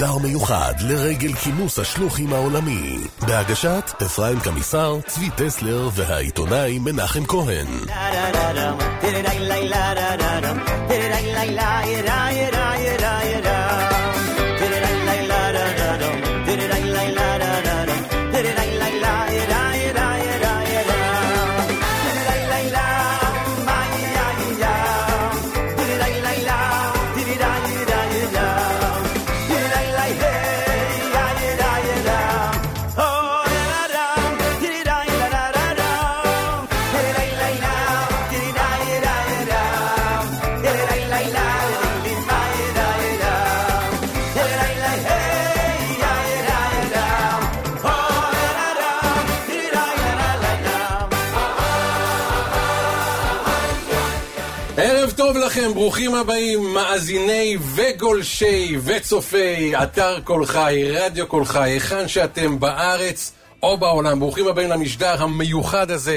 משדר מיוחד לרגל כינוס השלוחים העולמי, בהגשת אפרים קמיסר, צבי טסלר והעיתונאי מנחם כהן. לכם, ברוכים הבאים, מאזיני וגולשי וצופי אתר כל חי, רדיו כל חי, היכן שאתם בארץ או בעולם. ברוכים הבאים למשדר המיוחד הזה,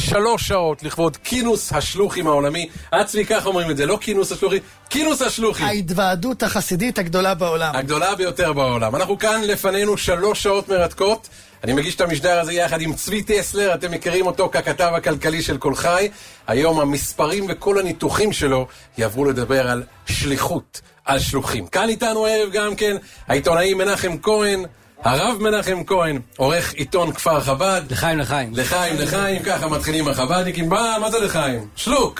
3 שעות לכבוד כינוס השלוחים העולמי. עצמי כך אומרים את זה, לא כינוס השלוחים, כינוס השלוחים. ההתוועדות החסידית הגדולה בעולם. הגדולה ביותר בעולם. אנחנו כאן לפנינו 3 שעות מרתקות. אני מגיש את המשדר הזה יחד עם צבי טסלר, אתם מכירים אותו ככתב הכלכלי של כל חי. היום המספרים וכל הניתוחים שלו יעברו לדבר על שליחות, על שלוחים. כאן איתנו ערב גם כן העיתונאי מנחם כהן, הרב מנחם כהן, עורך עיתון כפר חב"ד. לחיים, לחיים. לחיים, לחיים, ככה מתחילים החב"דניקים. מה זה לחיים? שלוק.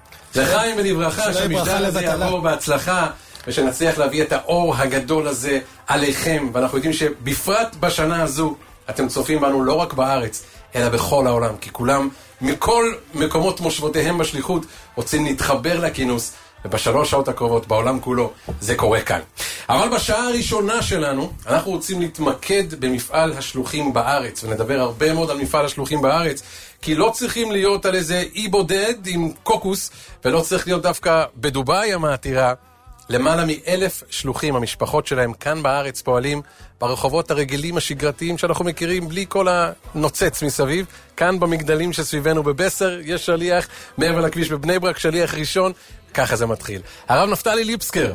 לחיים ולברכה, שהמשדר הזה יעבור בהצלחה, ושנצליח להביא את האור הגדול הזה עליכם. ואנחנו יודעים שבפרט בשנה הזו, אתם צופים בנו לא רק בארץ, אלא בכל העולם, כי כולם מכל מקומות מושבותיהם בשליחות רוצים להתחבר לכינוס, וב3 שעות הקרובות בעולם כולו זה קורה כאן. אבל בשעה הראשונה שלנו, אנחנו רוצים להתמקד במפעל השלוחים בארץ, ונדבר הרבה מאוד על מפעל השלוחים בארץ, כי לא צריכים להיות על איזה אי בודד עם קוקוס, ולא צריך להיות דווקא בדוביי המעתירה. למעלה מ1,000 שלוחים, המשפחות שלהם כאן בארץ פועלים ברחובות הרגילים השגרתיים שאנחנו מכירים, בלי כל הנוצץ מסביב. כאן במגדלים שסביבנו בבשר יש שליח, מעבר לכביש בבני ברק, שליח ראשון. ככה זה מתחיל. הרב נפתלי ליפסקר,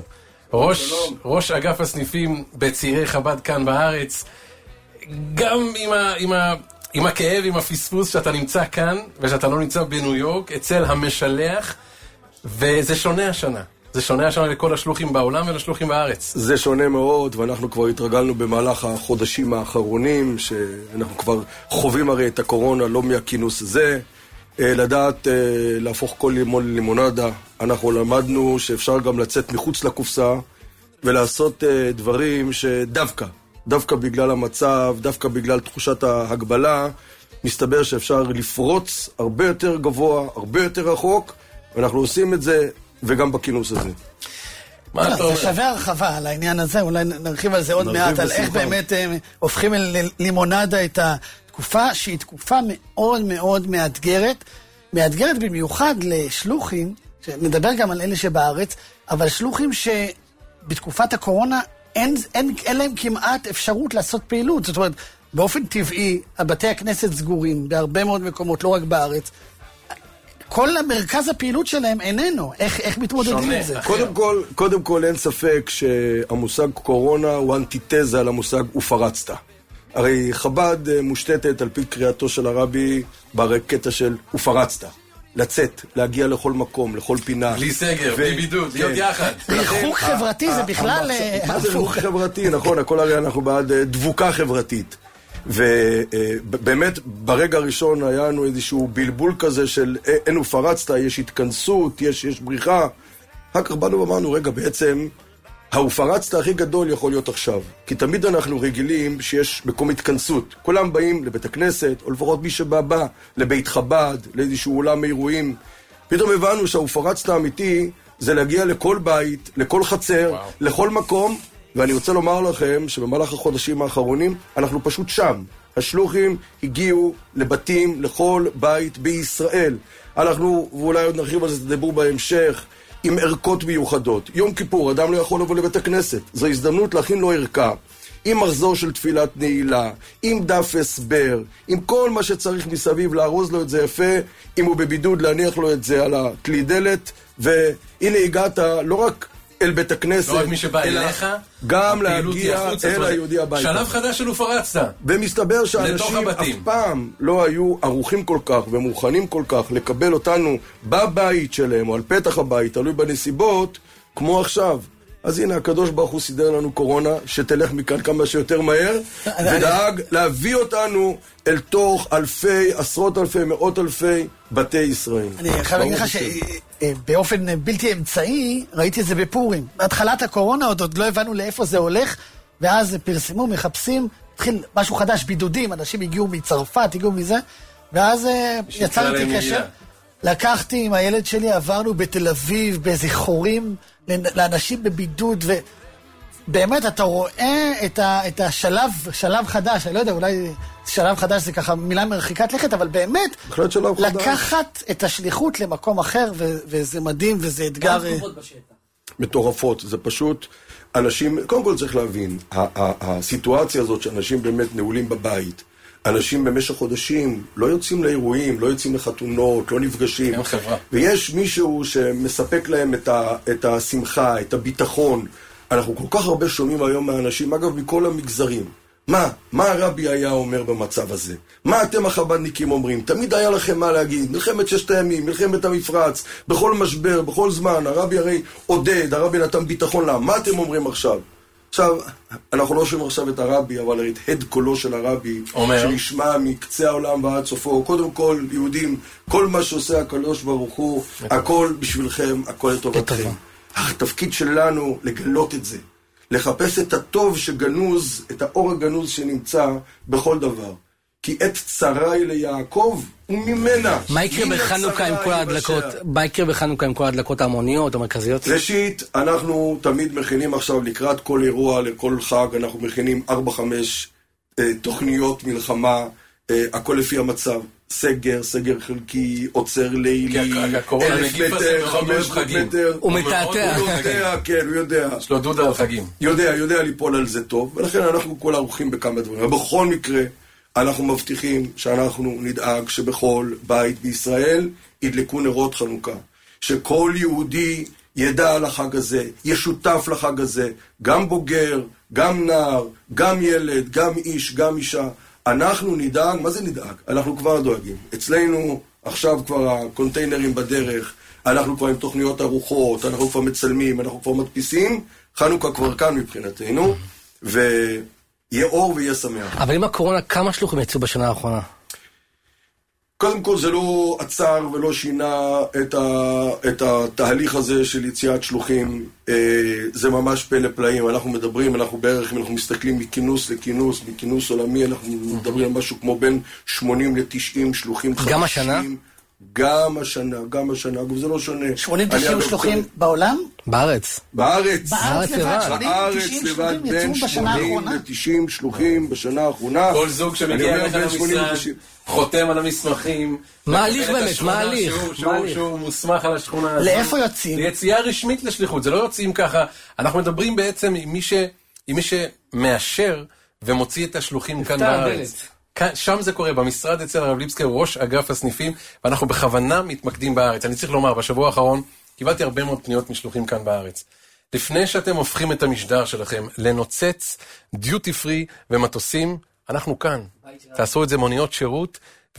ראש אגף הסניפים בצעירי חב"ד כאן בארץ, גם עם הכאב, עם הפספוס שאתה נמצא כאן ושאתה לא נמצא בניו יורק, אצל המשלח, וזה שונה השנה. זה שונה השנה לכל השלוחים בעולם ולשלוחים בארץ. זה שונה מאוד, ואנחנו כבר התרגלנו במהלך החודשים האחרונים, שאנחנו כבר חווים הרי את הקורונה, לא מהכינוס הזה, לדעת להפוך כל לימון ללימונדה. אנחנו למדנו שאפשר גם לצאת מחוץ לקופסה, ולעשות דברים דווקא בגלל המצב, דווקא בגלל תחושת ההגבלה, מסתבר שאפשר לפרוץ הרבה יותר גבוה, הרבה יותר רחוק, ואנחנו עושים את זה, וגם בכינוס הזה. זה שווה הרחבה על העניין הזה, אולי נרחיב על זה עוד מעט, על איך באמת הופכים לימונדה את התקופה, שהיא תקופה מאוד מאוד מאתגרת במיוחד לשלוחים, שנדבר גם על אלה שבארץ, אבל שלוחים שבתקופת הקורונה אין להם כמעט אפשרות לעשות פעילות, זאת אומרת, באופן טבעי, בתי הכנסת סגורים בהרבה מאוד מקומות, לא רק בארץ, כל המרכז הפעילות שלהם איננו. איך מתמודדים עם זה? קודם כל אין ספק שהמושג קורונה הוא אנטיתזה למושג ופרצת. הרי חב"ד מושתתת על פי קריאתו של הרבי בקטע של ופרצת. לצאת, להגיע לכל מקום, לכל פינה. בלי סגר, בלי בידוד, להיות יחד. ריחוק חברתי זה בכלל... מה זה ריחוק חברתי? נכון, הכל הרי אנחנו בעד דבוקה חברתית. ובאמת ברגע הראשון היה לנו איזשהו בלבול כזה של אין ופרצת, יש התכנסות, יש בריחה. אחר כך באנו ואמרנו, רגע, בעצם האופרצת הכי גדול יכול להיות עכשיו, כי תמיד אנחנו רגילים שיש מקום התכנסות, כולם באים לבית הכנסת, או לפחות מי שבא לבית חב"ד, לאיזשהו עולם אירועים. פתאום הבנו שהאופרצת האמיתי זה להגיע לכל בית, לכל חצר, לכל מקום, ואני רוצה לומר לכם שבמהלך החודשים האחרונים אנחנו פשוט שם. השלוחים הגיעו לבתים, לכל בית בישראל. אנחנו, ואולי עוד נרחיב על זה, תדברו בהמשך, עם ערכות מיוחדות. יום כיפור, אדם לא יכול לבוא לבית הכנסת. זו הזדמנות להכין לו ערכה. עם מחזור של תפילת נעילה, עם דף הסבר, עם כל מה שצריך מסביב, לארוז לו את זה יפה, אם הוא בבידוד להניח לו את זה על הכלי דלת, והנה הגעת לא רק אל בית הכנסת. לא רק מי שבא אליך, גם להגיע אל היהודי הביתה. שלב חדש של ופרצת. ומסתבר שאנשים אף פעם לא היו ערוכים כל כך ומוכנים כל כך לקבל אותנו בבית שלהם או על פתח הבית, תלוי בנסיבות, כמו עכשיו. אז הנה, הקדוש ברוך הוא סידר לנו קורונה, שתלך מכאן כמה שיותר מהר, ודאג להביא אותנו אל תוך אלפי, עשרות אלפי, מאות אלפי בתי ישראל. אני חייב להגיד לך שבאופן בלתי אמצעי, ראיתי את זה בפורים. בהתחלת הקורונה עוד לא הבנו לאיפה זה הולך, ואז פרסמו, מחפשים, התחיל משהו חדש, בידודים, אנשים הגיעו מצרפת, הגיעו מזה, ואז יצרתי קשר. לקחתי עם הילד שלי, עברנו בתל אביב, באיזה חורים, לאנשים בבידוד, ובאמת אתה רואה את השלב חדש, אני לא יודע, אולי שלב חדש זה ככה מילה מרחיקת לכת, אבל באמת, לקחת את השליחות למקום אחר, וזה מדהים, וזה אתגר מטורפות, זה פשוט, אנשים, קודם כל צריך להבין, הסיטואציה הזאת שאנשים באמת נעולים בבית, אנשים במשך חודשים לא יוצאים לאירועים, לא יוצאים לחתונות, לא נפגשים. ויש מישהו שמספק להם את השמחה, את הביטחון. אנחנו כל כך הרבה שומעים היום מהאנשים, אגב, מכל המגזרים. מה הרבי היה אומר במצב הזה? מה אתם החב"דניקים אומרים? תמיד היה לכם מה להגיד. מלחמת ששת הימים, מלחמת המפרץ, בכל משבר, בכל זמן. הרבי הרי עודד, הרבי נתן ביטחון לה. מה אתם אומרים עכשיו? עכשיו, אנחנו לא שומעים עכשיו את הרבי, אבל את הד קולו של הרבי, שנשמע מקצה העולם ועד סופו. קודם כל, יהודים, כל מה שעושה הקדוש ברוך הוא, הכל בשבילכם, הכל לטובתכם. התפקיד שלנו לגלות את זה, לחפש את הטוב שגנוז, את האור הגנוז שנמצא בכל דבר. כי עת צרי ליעקב וממנה. מה יקרה בחנוכה עם כל ההדלקות? מה יקרה בחנוכה עם כל ההדלקות ההמוניות, המרכזיות? ראשית, אנחנו תמיד מכינים עכשיו לקראת כל אירוע, לכל חג, אנחנו מכינים 4-5 תוכניות מלחמה, הכל לפי המצב. סגר חלקי, עוצר לילי, 1,000 מטר, 500 מטר. הוא מתעתע. הוא יודע, כן, הוא יודע. יש לו דודה על חגים. יודע ליפול על זה טוב, ולכן אנחנו כל ערוכים בכמה דברים. ובכל מקרה, אנחנו מבטיחים שאנחנו נדאג שבכל בית בישראל ידלקו נרות חנוכה. שכל יהודי ידע על החג הזה, ישותף לחג הזה, גם בוגר, גם נער, גם ילד, גם איש, גם אישה. אנחנו נדאג, מה זה נדאג? אנחנו כבר דואגים. אצלנו עכשיו כבר הקונטיינרים בדרך, אנחנו כבר עם תוכניות ארוחות, אנחנו כבר מצלמים, אנחנו כבר מדפיסים, חנוכה כבר כאן מבחינתנו, יהיה אור ויהיה שמח. אבל עם הקורונה, כמה שלוחים יצאו בשנה האחרונה? קודם כל זה לא עצר ולא שינה את התהליך הזה של יציאת שלוחים. זה ממש פלא פלאים. אנחנו מדברים, אנחנו בערך, אם אנחנו מסתכלים מכינוס לכינוס, מכינוס עולמי, אנחנו מדברים על משהו כמו בין 80 ל-90 שלוחים חדשים. גם השנה? גם השנה, אגב זה לא שונה. 80-90 שלוחים בעולם? בארץ. בארץ לבד, בין 80 ל-90 שלוחים בשנה האחרונה. כל זוג שמגיע אליך למשרד, חותם על המסמכים. מה ההליך באמת? מה ההליך? שהוא מוסמך על השכונה הזאת. לאיפה יוצאים? זה יציאה רשמית לשליחות, זה לא יוצאים ככה. אנחנו מדברים בעצם עם מי שמאשר ומוציא את השלוחים כאן בארץ. שם זה קורה, במשרד אצל הרב ליבסקר, ראש אגף הסניפים, ואנחנו בכוונה מתמקדים בארץ. אני צריך לומר, בשבוע האחרון קיבלתי הרבה מאוד פניות משלוחים כאן בארץ. לפני שאתם הופכים את המשדר שלכם לנוצץ, דיוטי פרי ומטוסים, אנחנו כאן. תעשו את זה מוניות שירות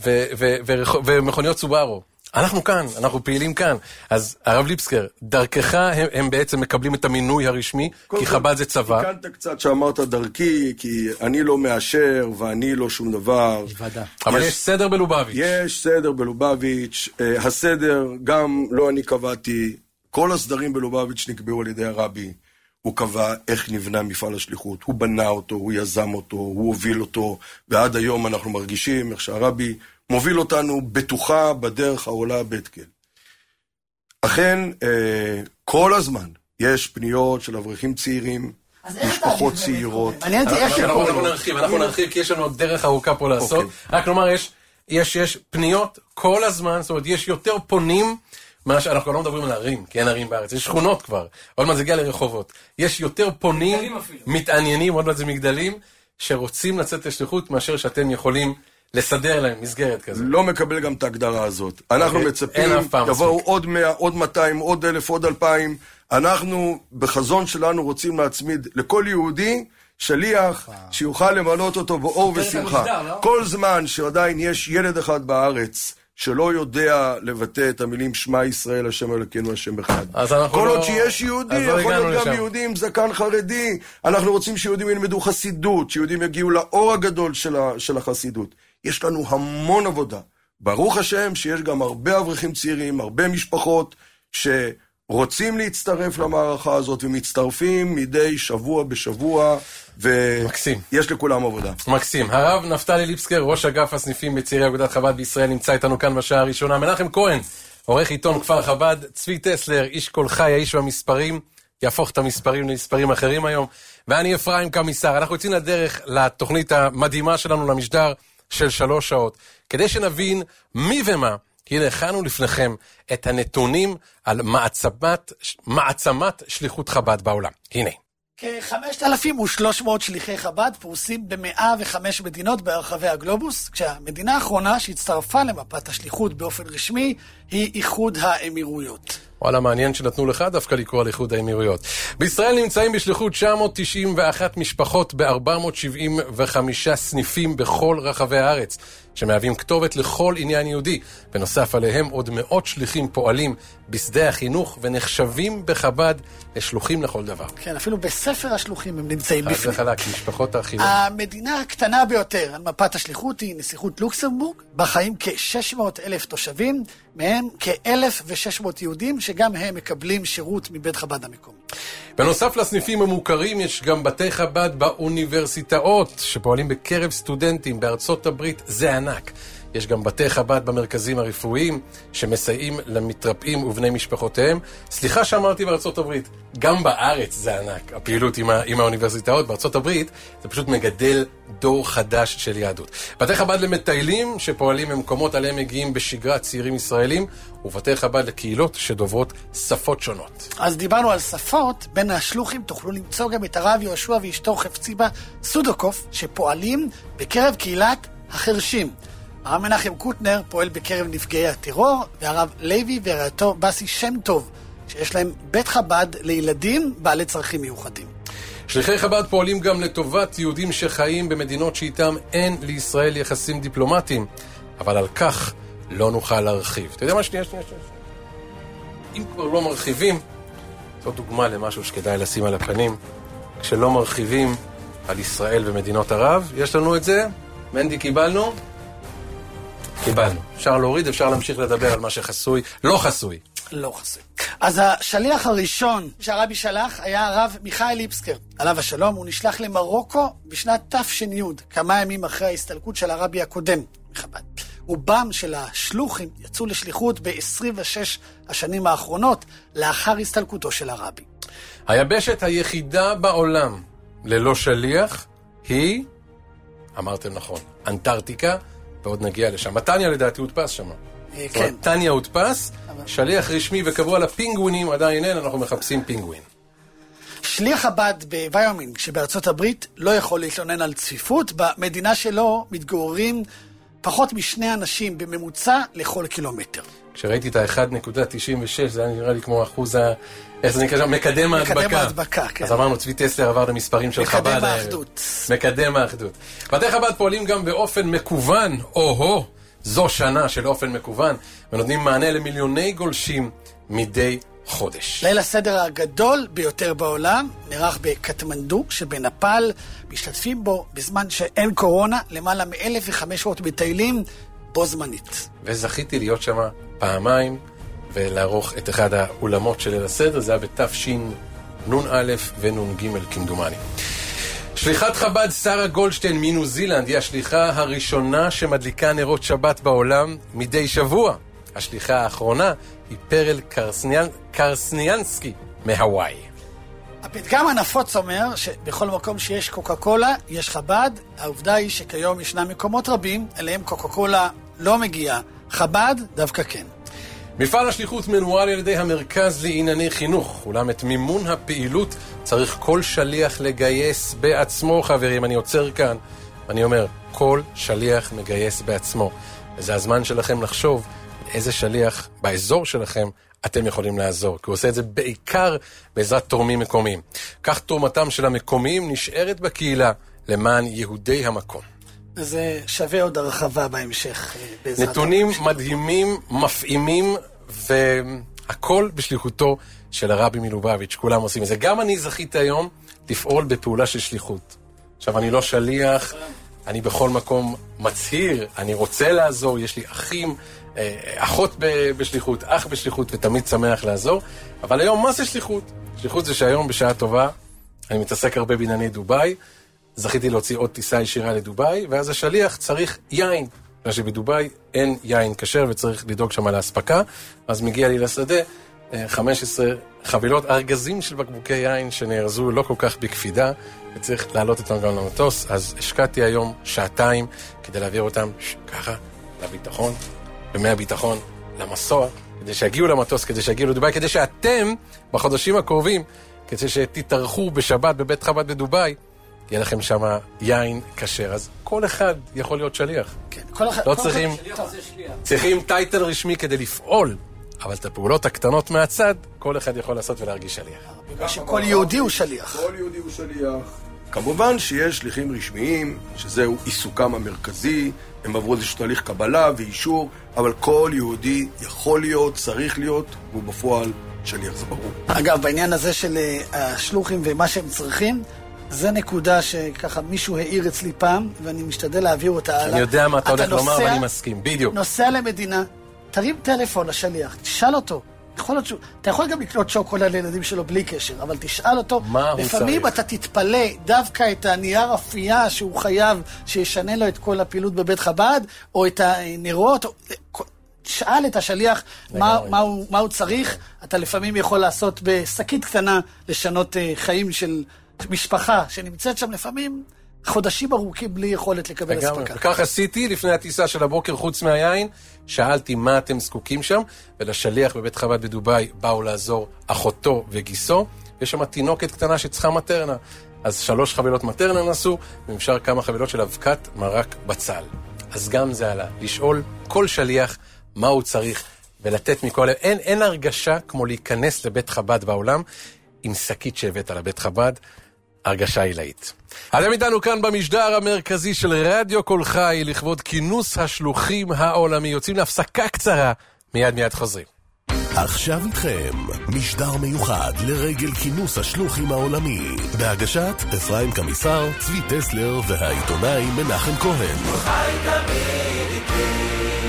ומכוניות סובארו. אנחנו כאן, אנחנו פעילים כאן. אז הרב ליבסקר, דרכך הם בעצם מקבלים את המינוי הרשמי, כי חב"ד זה צבא. תיקנת קצת שאמרת דרכי, כי אני לא מאשר ואני לא שום דבר. אבל יש סדר בלובביץ'. יש סדר בלובביץ'. הסדר גם לא אני קבעתי. כל הסדרים בלובביץ' נקבעו על ידי הרבי. הוא קבע איך נבנה מפעל השליחות. הוא בנה אותו, הוא יזם אותו, הוא הוביל אותו, ועד היום אנחנו מרגישים איך שהרבי מוביל אותנו בטוחה בדרך העולה בית כל. אכן, כל הזמן יש פניות של אברכים צעירים, משפחות צעירות. אנחנו נרחיב כי יש לנו עוד דרך ארוכה פה לעשות. רק לומר, יש פניות כל הזמן, זאת אומרת, יש יותר פונים, אנחנו לא מדברים על ערים, כי אין ערים בארץ, יש שכונות כבר, עוד מעט זה הגיע לרחובות. יש יותר פונים, מתעניינים, עוד מעט זה מגדלים, שרוצים לצאת לשליחות מאשר שאתם יכולים לסדר להם מסגרת כזאת. לא מקבל גם את ההגדרה הזאת. אנחנו מצפים, יבואו עוד 100, עוד 200, עוד 1,000, עוד 2,000. אנחנו בחזון שלנו רוצים להצמיד לכל יהודי שליח שיוכל למנות אותו באור ושמחה. כל זמן שעדיין יש ילד אחד בארץ שלא יודע לבטא את המילים שמע ישראל השם אלוקינו השם אחד. כל עוד שיש יהודי, יכול להיות גם יהודי עם זקן חרדי. אנחנו רוצים שיהודים ילמדו חסידות, שיהודים יגיעו לאור הגדול של החסידות. יש לנו המון עבודה. ברוך השם שיש גם הרבה אברכים צעירים, הרבה משפחות שרוצים להצטרף למערכה הזאת ומצטרפים מדי שבוע בשבוע, ויש לכולם עבודה. מקסים. הרב נפתלי ליפסקר, ראש אגף הסניפים בצעירי אגודת חב"ד בישראל, נמצא איתנו כאן בשעה הראשונה. מנחם כהן, עורך עיתון כפר חב"ד, צבי טסלר, איש כל חי, האיש והמספרים, יהפוך את המספרים למספרים אחרים היום, ואני אפרים קמיסר. אנחנו יוצאים לדרך לתוכנית המדהימה שלנו, למשדר של 3 שעות, כדי שנבין מי ומה. הנה, הכנו לפניכם את הנתונים על מעצמת שליחות חב"ד בעולם. הנה. כ-5,300 שליחי חב"ד פרוסים ב-105 מדינות ברחבי הגלובוס, כשהמדינה האחרונה שהצטרפה למפת השליחות באופן רשמי היא איחוד האמירויות. וואלה, מעניין שנתנו לך דווקא לקרוא על איחוד האמירויות. בישראל נמצאים בשליחות 991 משפחות ב-475 סניפים בכל רחבי הארץ, שמהווים כתובת לכל עניין יהודי. בנוסף עליהם עוד מאות שליחים פועלים בשדה החינוך ונחשבים בחב"ד לשלוחים לכל דבר. כן, אפילו בספר השלוחים הם נמצאים בפנים. זה חלק, משפחות החינוך. המדינה הקטנה ביותר על מפת השליחות היא נסיכות לוקסמבורג, בה חיים כ-600,000 תושבים, מהם כ-1,600 יהודים שגם הם מקבלים שירות מבית חב"ד המקומי. בנוסף לסניפים המוכרים יש גם בתי חב"ד באוניברסיטאות שפועלים בקרב סטודנטים בארצות הברית, זה ענק. יש גם בתי חב"ד במרכזים הרפואיים שמסייעים למתרפאים ובני משפחותיהם. סליחה שאמרתי בארצות הברית, גם בארץ זה ענק, הפעילות עם האוניברסיטאות. בארצות הברית זה פשוט מגדל דור חדש של יהדות. בתי חב"ד למטיילים שפועלים במקומות עליהם מגיעים בשגרה צעירים ישראלים, ובתי חב"ד לקהילות שדוברות שפות שונות. אז דיברנו על שפות, בין השלוחים תוכלו למצוא גם את הרב יהושע ואשתו חפציבה סודוקוף, שפועלים בקרב קהילת החרשים. הרב מנחם קוטנר פועל בקרב נפגעי הטרור, והרב לוי ורעייתו בסי שם טוב, שיש להם בית חב"ד לילדים בעלי צרכים מיוחדים. שליחי חב"ד פועלים גם לטובת יהודים שחיים במדינות שאיתם אין לישראל יחסים דיפלומטיים, אבל על כך לא נוכל להרחיב. אתה יודע מה? שנייה. אם כבר לא מרחיבים, זו דוגמה למשהו שכדאי לשים על הפנים. כשלא מרחיבים על ישראל ומדינות ערב, יש לנו את זה. מנדי, קיבלנו. אפשר להוריד, אפשר להמשיך לדבר על מה שחסוי, לא חסוי. לא חסוי. אז השליח הראשון שהרבי שלח היה הרב מיכאל ליפסקר. עליו השלום, הוא נשלח למרוקו בשנת תש"י, כמה ימים אחרי ההסתלקות של הרבי הקודם מחב"ד. רובם של השלוחים יצאו לשליחות ב-26 השנים האחרונות לאחר הסתלקותו של הרבי. היבשת היחידה בעולם ללא שליח היא, אמרתם נכון, אנטארקטיקה, ועוד נגיע לשם. טניה לדעתי הודפס שם. כן. טניה הודפס, שליח רשמי וקבוע לפינגווינים, עדיין אין, אנחנו מחפשים פינגווין. שליח חב"ד בוויומינג שבארצות הברית לא יכול להתלונן על צפיפות. במדינה שלו מתגוררים פחות מ2 אנשים בממוצע לכל קילומטר. כשראיתי את ה-1.96, זה היה נראה לי כמו אחוז איך זה נקרא שם? מקדם ההדבקה. כן. אז אמרנו, צבי טסלר עבר למספרים של חב"ד. מקדם האחדות. מקדם האחדות. בתי חב"ד פועלים גם באופן מקוון, זו שנה של אופן מקוון, ונותנים מענה למיליוני גולשים מדי חודש. ליל הסדר הגדול ביותר בעולם נערך בקטמנדו שבנפאל, משתתפים בו בזמן שאין קורונה למעלה מ-1,500 מטיילים בו זמנית. וזכיתי להיות שם פעמיים ולערוך את אחד האולמות של ליל הסדר, זה היה בתשנ"א ונ"ג כמדומני. שליחת חב"ד שרה גולדשטיין מניו זילנד היא השליחה הראשונה שמדליקה נרות שבת בעולם מדי שבוע. השליחה האחרונה היא פרל קרסניאנסקי מהוואי. הפתגם הנפוץ אומר שבכל מקום שיש קוקה קולה יש חב"ד. העובדה היא שכיום ישנם מקומות רבים אליהם קוקה קולה לא מגיעה, חב"ד דווקא כן. מפעל השליחות מנוהל על ידי המרכז לענייני חינוך, אולם את מימון הפעילות צריך כל שליח לגייס בעצמו. חברים, אני עוצר כאן אני אומר, כל שליח מגייס בעצמו. וזה הזמן שלכם לחשוב איזה שליח באזור שלכם אתם יכולים לעזור, כי הוא עושה את זה בעיקר בעזרת תורמים מקומיים. כך תורמתם של המקומיים נשארת בקהילה למען יהודי המקום. זה שווה עוד הרחבה בהמשך. נתונים מדהימים, מפעימים, והכל בשליחותו של הרבי מלובביץ', כולם עושים את זה. גם אני זכיתי היום לפעול בפעולה של שליחות. עכשיו, אני לא שליח, אני בכל מקום מצהיר, אני רוצה לעזור, יש לי אחים, אחות בשליחות, אח בשליחות, ותמיד שמח לעזור. אבל היום מה זה שליחות? שליחות זה שהיום בשעה טובה, אני מתעסק הרבה בענייני דובאי, זכיתי להוציא עוד טיסה ישירה לדובאי, ואז השליח צריך יין. בגלל שבדובאי אין יין כשר וצריך לדאוג שם על ההספקה, אז מגיע לי לשדה 15 חבילות ארגזים של בקבוקי יין שנארזו לא כל כך בקפידה, וצריך להעלות אותם גם למטוס, אז השקעתי היום שעתיים כדי להעביר אותם ככה לביטחון, ומהביטחון למסוע, כדי שיגיעו למטוס, כדי שיגיעו לדובאי, כדי שאתם בחודשים הקרובים, כדי שתתארחו בשבת בבית חב"ד בדובאי, יהיה לכם שם יין כשר. אז כל אחד יכול להיות שליח. כן, כל אחד. לא צריכים טייטל רשמי כדי לפעול, אבל את הפעולות הקטנות מהצד, כל אחד יכול לעשות ולהרגיש שליח. בגלל שכל יהודי הוא שליח. כל יהודי הוא שליח. כמובן שיש שליחים רשמיים, שזהו עיסוקם המרכזי, הם עברו איזשהו תהליך קבלה ואישור, אבל כל יהודי יכול להיות, צריך להיות, והוא בפועל שליח, זה ברור. אגב, בעניין הזה של השלוחים ומה שהם צריכים, זה נקודה שככה מישהו העיר אצלי פעם, ואני משתדל להעביר אותה הלאה. אני יודע מה אתה הולך לומר ואני מסכים, בדיוק. נוסע למדינה, תרים טלפון לשליח, תשאל אותו. אתה יכול גם לקנות שוקולד לילדים שלו בלי קשר, אבל תשאל אותו. לפעמים אתה תתפלא דווקא את הנייר אפייה שהוא חייב שישנה לו את כל הפעילות בבית חב"ד, או את הנרות. תשאל את השליח מה הוא צריך. אתה לפעמים יכול לעשות בשקית קטנה, לשנות חיים של משפחה שנמצאת שם לפעמים חודשים ארוכים בלי יכולת לקבל הספקה. וכך עשיתי לפני הטיסה של הבוקר, חוץ מהיין, שאלתי מה אתם זקוקים שם, ולשליח בבית חב"ד בדובאי באו לעזור אחותו וגיסו, ויש שם תינוקת קטנה שצריכה מטרנה. אז 3 חבילות מטרנה נסו, ואפשר כמה חבילות של אבקת מרק בצל. אז גם זה עלה, לשאול כל שליח מה הוא צריך, ולתת מכל... אין הרגשה כמו להיכנס לבית חב"ד בעולם, עם שקית שהבאת לבית חב"ד, הרגשה עילאית. אתם איתנו כאן במשדר המרכזי של רדיו כל חי, לכבוד כינוס השלוחים העולמי. יוצאים להפסקה קצרה, מיד חוזרים. עכשיו איתכם, משדר מיוחד לרגל כינוס השלוחים העולמי, בהגשת אפרים קמיסר, צבי טסלר והעיתונאי מנחם כהן. חי תמיד איתי.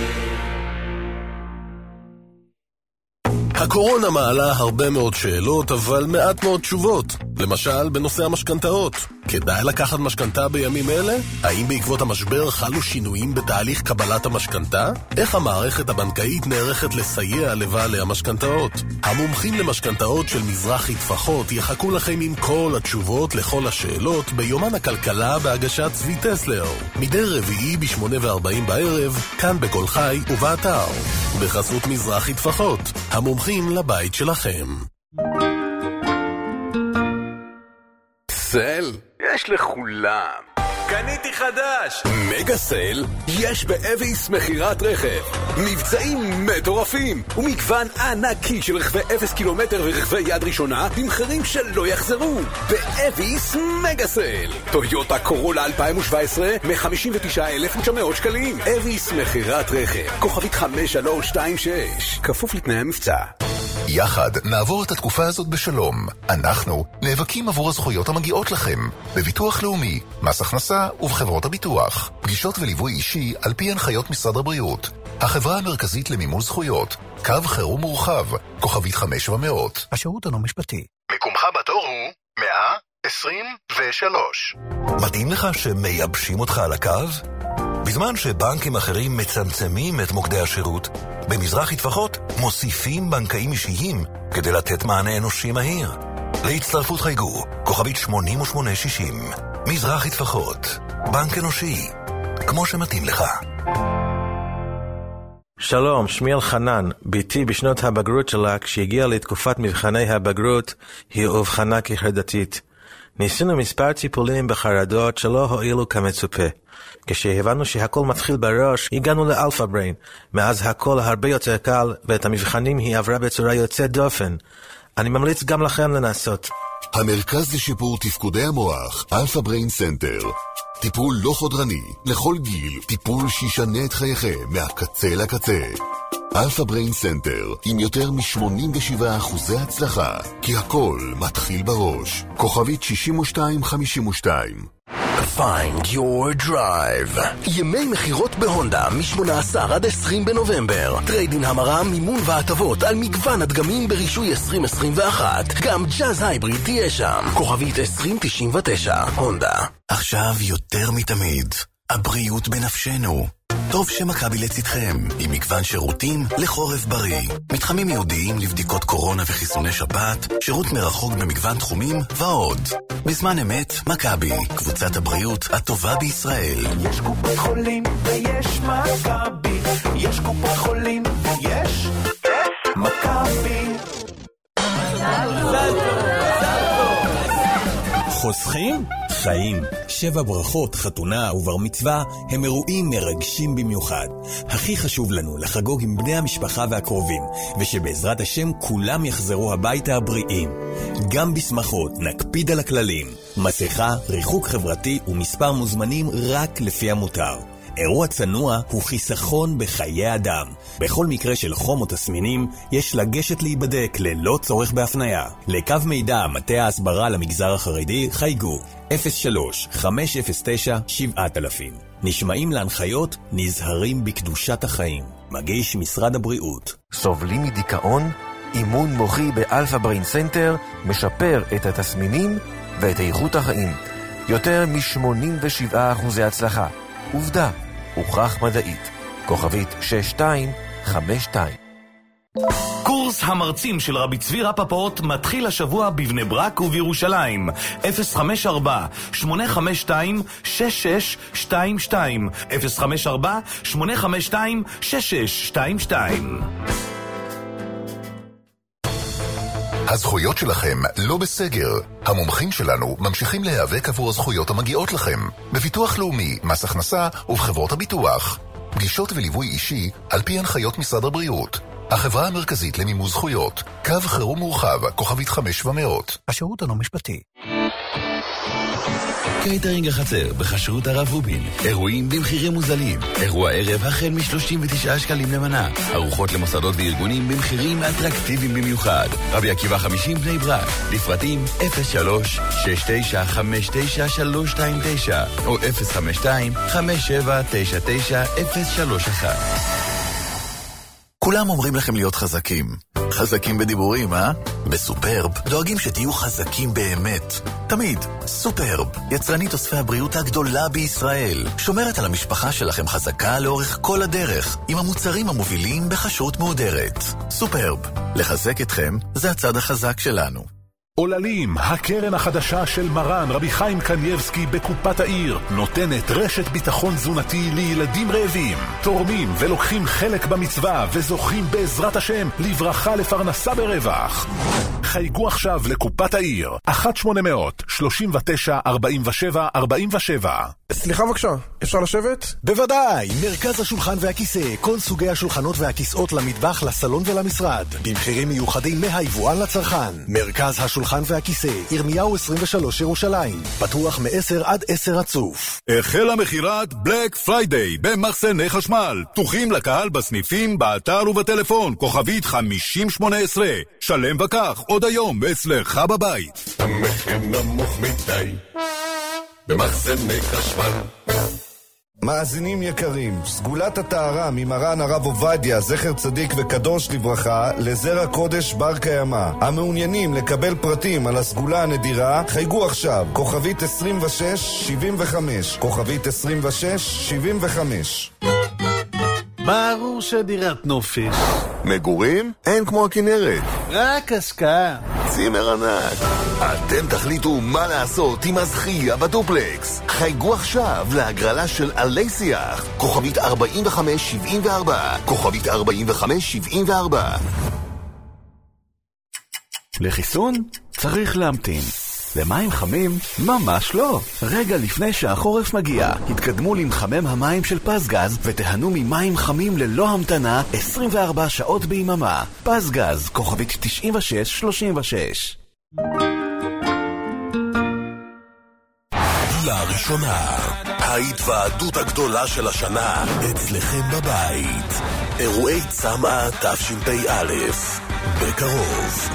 הקורונה מעלה הרבה מאוד שאלות, אבל מעט מאוד תשובות. למשל, בנושא המשכנתאות. כדאי לקחת משכנתה בימים אלה? האם בעקבות המשבר חלו שינויים בתהליך קבלת המשכנתה? איך המערכת הבנקאית נערכת לסייע לבעלי המשכנתאות? המומחים למשכנתאות של מזרחי טפחות יחכו לכם עם כל התשובות לכל השאלות ביומן הכלכלה בהגשת צבי טסלר. מדי רביעי ב8:40 בערב, כאן בכל חי ובאתר. בחסות מזרחי טפחות, המומחים לבית שלכם. סל, יש לכולם. קניתי חדש. מגה סל, יש באביס מחירת רכב. מבצעים מטורפים ומגוון ענקי של רכבי 0 קילומטר ורכבי יד ראשונה במחירים שלא יחזרו. באביס מגה סל. טויוטה קורולה 2017 מ-59,900 שקלים. אביס מחירת רכב. כוכבית 5326. כפוף לתנאי המבצע. יחד נעבור את התקופה הזאת בשלום. אנחנו נאבקים עבור הזכויות המגיעות לכם. בביטוח לאומי, מס הכנסה ובחברות הביטוח. פגישות וליווי אישי על פי הנחיות משרד הבריאות. החברה המרכזית למימוש זכויות. קו חירום מורחב. כוכבית 5700. השירות אינו משפטי. מקומך בתור הוא 123. מתאים לך שמייבשים אותך על הקו? בזמן שבנקים אחרים מצמצמים את מוקדי השירות, במזרחי טפחות מוסיפים בנקאים אישיים כדי לתת מענה אנושי מהיר. להצטרפות חייגו, כוכבית 8860. מזרחי טפחות, בנק אנושי, כמו שמתאים לך. שלום, שמי אלחנן. ביתי בשנות הבגרות שלה, כשהגיעה לתקופת מבחני הבגרות, היא אובחנה כחרדתית. ניסינו מספר טיפולים בחרדות שלא הועילו כמצופה. כשהבנו שהכל מתחיל בראש, הגענו לאלפא בריין. מאז הכל הרבה יותר קל, ואת המבחנים היא עברה בצורה יוצאת דופן. אני ממליץ גם לכם לנסות. המרכז לשיפור תפקודי המוח, אלפא בריין סנטר. טיפול לא חודרני, לכל גיל, טיפול שישנה את חייכם מהקצה לקצה. אלפא בריין סנטר, עם יותר מ-87% הצלחה, כי הכל מתחיל בראש. כוכבית 6252. Find your drive. ימי מחירות בהונדה מ-18 עד 20 בנובמבר. טריידין המרה, מימון והטבות על מגוון הדגמים ברישוי 2021. גם ג'אז הייבריד תהיה שם. כוכבית 2099. הונדה. עכשיו יותר מתמיד. הבריאות בנפשנו. טוב שמכבי לצדכם, עם מגוון שירותים לחורף בריא. מתחמים ייעודיים לבדיקות קורונה וחיסוני שפעת, שירות מרחוק במגוון תחומים ועוד. בזמן אמת, מכבי, קבוצת הבריאות הטובה בישראל. יש קופת חולים ויש מכבי. יש קופת חולים ויש מכבי. חוסכים? חיים. 7 ברכות, חתונה ובר מצווה הם אירועים מרגשים במיוחד. הכי חשוב לנו לחגוג עם בני המשפחה והקרובים, ושבעזרת השם כולם יחזרו הביתה הבריאים. גם בשמחות נקפיד על הכללים. מסכה, ריחוק חברתי ומספר מוזמנים רק לפי המותר. אירוע צנוע הוא חיסכון בחיי אדם. בכל מקרה של חום או תסמינים, יש לגשת להיבדק ללא צורך בהפניה. לקו מידע מטה ההסברה למגזר החרדי חייגו 03-509-7000. נשמעים להנחיות, נזהרים בקדושת החיים. מגיש משרד הבריאות. סובלים מדיכאון? אימון מוחי באלפא בריין סנטר משפר את התסמינים ואת איכות החיים. יותר מ-87% הצלחה. עובדה, הוכח מדעית. כוכבית 6252. קורס המרצים של רבי צבי רפפורט מתחיל השבוע בבני ברק ובירושלים. 054-852-6622 054-852-6622. הזכויות שלכם לא בסגר. המומחים שלנו ממשיכים להיאבק עבור הזכויות המגיעות לכם. בביטוח לאומי, מס הכנסה ובחברות הביטוח. פגישות וליווי אישי על פי הנחיות משרד הבריאות. החברה המרכזית למימוש זכויות. קו חירום מורחב, כוכבית 500. השירות הלא משפטי. קייטרינג החצר בחשרות הרב רובין. אירועים במחירים מוזלים. אירוע ערב החל מ-39 שקלים למנה. ארוחות למוסדות וארגונים במחירים אטרקטיביים במיוחד. רבי עקיבא 50 בני ברק. לפרטים 03-6959-329 או 052-5799-031. כולם אומרים לכם להיות חזקים. חזקים בדיבורים, אה? בסופרב דואגים שתהיו חזקים באמת. תמיד. סופרב, יצרנית אוספי הבריאות הגדולה בישראל. שומרת על המשפחה שלכם חזקה לאורך כל הדרך, עם המוצרים המובילים בחשרות מהודרת. סופרב, לחזק אתכם זה הצד החזק שלנו. עוללים, הקרן החדשה של מרן רבי חיים קנייבסקי בקופת העיר, נותנת רשת ביטחון תזונתי לילדים רעבים. תורמים ולוקחים חלק במצווה וזוכים בעזרת השם לברכה לפרנסה ברווח. חייגו עכשיו לקופת העיר, 1-800-39-47-47. סליחה בבקשה, אפשר לשבת? בוודאי, מרכז השולחן והכיסא, כל סוגי השולחנות והכיסאות למטבח, לסלון ולמשרד, במחירים מיוחדים מהיבואן לצרכן. מרכז השולחן והכיסא, ירמיהו 23 ירושלים, פתוח מ-10 עד 10 רצוף. החלה מחירת בלק פריידיי במחסני חשמל, פתוחים לקהל בסניפים, באתר ובטלפון, כוכבית 5018. שלם וכך, עוד היום אצלך בבית. המחיר נמוך מדי במחסני חשמל. מאזינים יקרים, סגולת הטהרה ממרן הרב עובדיה, זכר צדיק וקדוש לברכה, לזרע קודש בר קיימא. המעוניינים לקבל פרטים על הסגולה הנדירה, חייגו עכשיו, כוכבית 2675, כוכבית 2675. ברור שדירת נופש. מגורים? אין כמו הכנרת. רק השקעה. צימר ענק. אתם תחליטו מה לעשות עם הזכייה בדופלקס. חייגו עכשיו להגרלה של עלי שיח. כוכבית 4574. כוכבית 4574. לחיסון צריך להמתין. למים חמים? ממש לא. רגע לפני שהחורף מגיע, התקדמו למחמם המים של פזגז ותהנו ממים חמים ללא המתנה 24 שעות ביממה. פזגז, כוכבית 9636. לראשונה, ההתוועדות הגדולה של השנה אצלכם בבית. אירועי צמאה תשפ"א, בקרוב.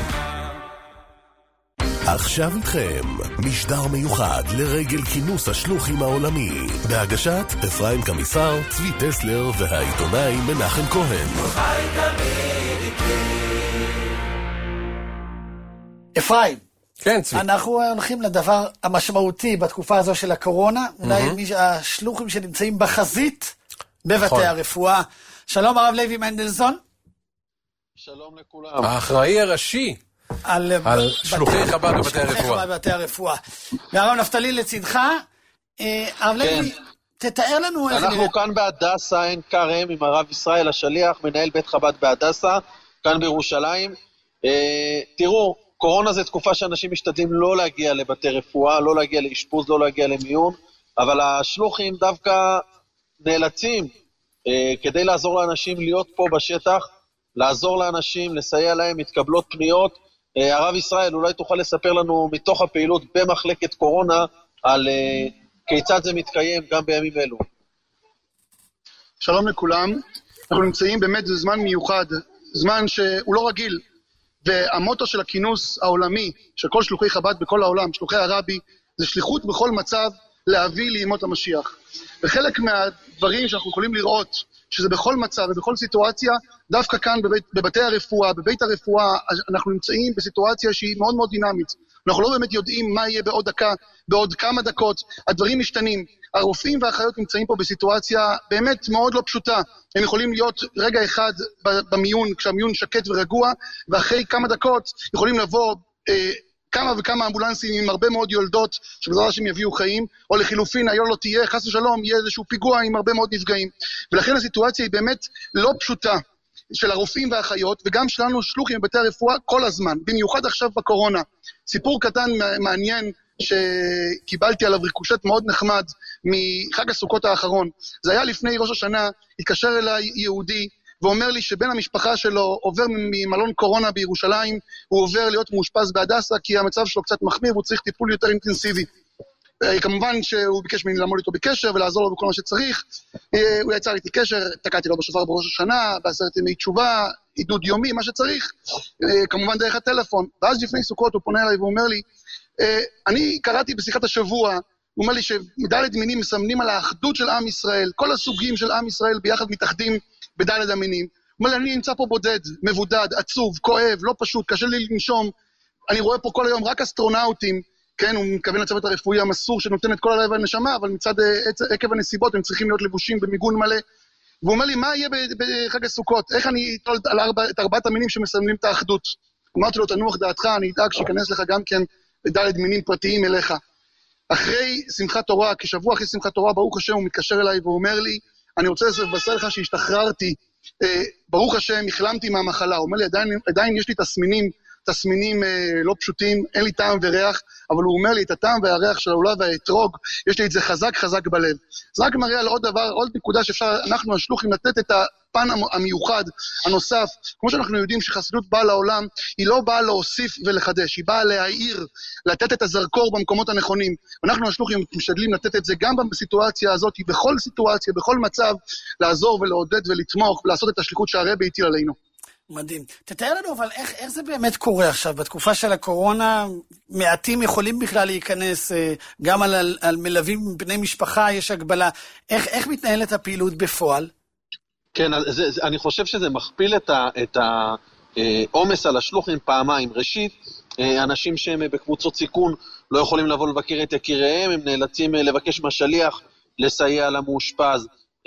עכשיו איתכם, משדר מיוחד לרגל כינוס השלוחים העולמי, בהגשת אפרים קמיסר, צבי טסלר והעיתונאי מנחם כהן. אפרים, כן, צבי. אנחנו הולכים לדבר המשמעותי בתקופה הזו של הקורונה, אולי השלוחים שנמצאים בחזית בבתי הרפואה. שלום הרב לוי מנדלסון. שלום לכולם. האחראי הראשי על שלוחי חב"ד בבתי הרפואה. והרב נפתלי לצדך. הרב לוי, תתאר לנו איך... אנחנו כאן בהדסה עין כרם עם הרב ישראל השליח, מנהל בית חב"ד בהדסה, כאן בירושלים. תראו, קורונה זה תקופה שאנשים משתדלים לא להגיע לבתי רפואה, לא להגיע לאשפוז, לא להגיע למיון, אבל השלוחים דווקא נאלצים כדי לעזור לאנשים להיות פה בשטח, לעזור לאנשים, לסייע להם, מתקבלות פניות. הרב ישראל, אולי תוכל לספר לנו מתוך הפעילות במחלקת קורונה על כיצד זה מתקיים גם בימים אלו. שלום לכולם, אנחנו נמצאים באמת בזמן מיוחד, זמן שהוא לא רגיל, והמוטו של הכינוס העולמי של כל שלוחי חב"ד בכל העולם, שלוחי הרבי, זה שליחות בכל מצב להביא לימות המשיח. וחלק מהדברים שאנחנו יכולים לראות, שזה בכל מצב ובכל סיטואציה, דווקא כאן בבתי הרפואה, בבית הרפואה, אנחנו נמצאים בסיטואציה שהיא מאוד מאוד דינמית. אנחנו לא באמת יודעים מה יהיה בעוד דקה, בעוד כמה דקות, הדברים משתנים. הרופאים והאחיות נמצאים פה בסיטואציה באמת מאוד לא פשוטה. הם יכולים להיות רגע אחד במיון, כשהמיון שקט ורגוע, ואחרי כמה דקות יכולים לבוא כמה וכמה אמבולנסים עם הרבה מאוד יולדות, שבעזרת השם יביאו חיים, או לחילופין, היה לא תהיה, חס ושלום, יהיה איזשהו פיגוע עם הרבה מאוד נפגעים. ולכן הסיטואציה היא באמת לא פשוטה של הרופאים והאחיות, וגם שלנו שלוחים בבתי הרפואה כל הזמן, במיוחד עכשיו בקורונה. סיפור קטן מעניין שקיבלתי עליו ריקושט מאוד נחמד מחג הסוכות האחרון. זה היה לפני ראש השנה, התקשר אליי יהודי, ואומר לי שבן המשפחה שלו עובר ממלון קורונה בירושלים, הוא עובר להיות מאושפז בהדסה, כי המצב שלו קצת מחמיר, והוא צריך טיפול יותר אינטנסיבי. כמובן שהוא ביקש ממני לעמוד איתו בקשר, ולעזור לו בכל מה שצריך. הוא יצר איתי קשר, תקעתי לו בשופר בראש השנה, בעשרת ימי תשובה, עידוד יומי, מה שצריך, כמובן דרך הטלפון. ואז לפני סוכות הוא פונה אליי ואומר לי, אני קראתי בשיחת השבוע, הוא אומר לי שמדלת מינים מסמנים על האחדות של עם ישראל, כל הסוגים של עם ישראל ביחד מתאחדים בדלת המינים. הוא אומר לי, אני נמצא פה בודד, מבודד, עצוב, כואב, לא פשוט, קשה לי לנשום, אני רואה פה כל היום רק אסטרונאוטים, כן, הוא מתכוון לצוות הרפואי המסור שנותן את כל הלב והנשמה, אבל מצד עקב הנסיבות הם צריכים להיות לבושים במיגון מלא. והוא אומר לי, מה יהיה בחג הסוכות? איך אני אטול על את ארבעת המינים שמסמנים את האחדות? אמרתי לו, תנוח דעתך, אני אדאג שיכנס לך גם כן בדלת מינים פרטיים אליך. אחרי שמחת תורה, כשבוע אחרי שמחת תורה, ברוך השם, הוא מתקשר אליי והוא אומר לי, אני רוצה לבשר לך שהשתחררתי, ברוך השם, החלמתי מהמחלה. הוא אומר לי, עדיין יש לי תסמינים לא פשוטים, אין לי טעם וריח, אבל הוא אומר לי, את הטעם והריח של העולה והאתרוג, יש לי את זה חזק חזק בלב. זה רק מראה על עוד דבר, עוד נקודה שאפשר, אנחנו השלוחים לתת את הפן המיוחד, הנוסף, כמו שאנחנו יודעים שחסידות באה לעולם, היא לא באה להוסיף ולחדש, היא באה להעיר, לתת את הזרקור במקומות הנכונים. אנחנו השלוחים משתדלים לתת את זה גם בסיטואציה הזאת, בכל סיטואציה, בכל מצב, לעזור ולעודד ולתמוך, ולעשות את השליחות שהרבי הטיל עלינו. מדהים. תתאר לנו, אבל איך זה באמת קורה עכשיו? בתקופה של הקורונה, מעטים יכולים בכלל להיכנס, גם על מלווים בני משפחה יש הגבלה. איך מתנהלת הפעילות בפועל? כן, אני חושב שזה מכפיל את העומס על השלוחים פעמיים. ראשית, אנשים שהם בקבוצות סיכון לא יכולים לבוא לבקר את יקיריהם, הם נאלצים לבקש מהשליח לסייע למאושפז,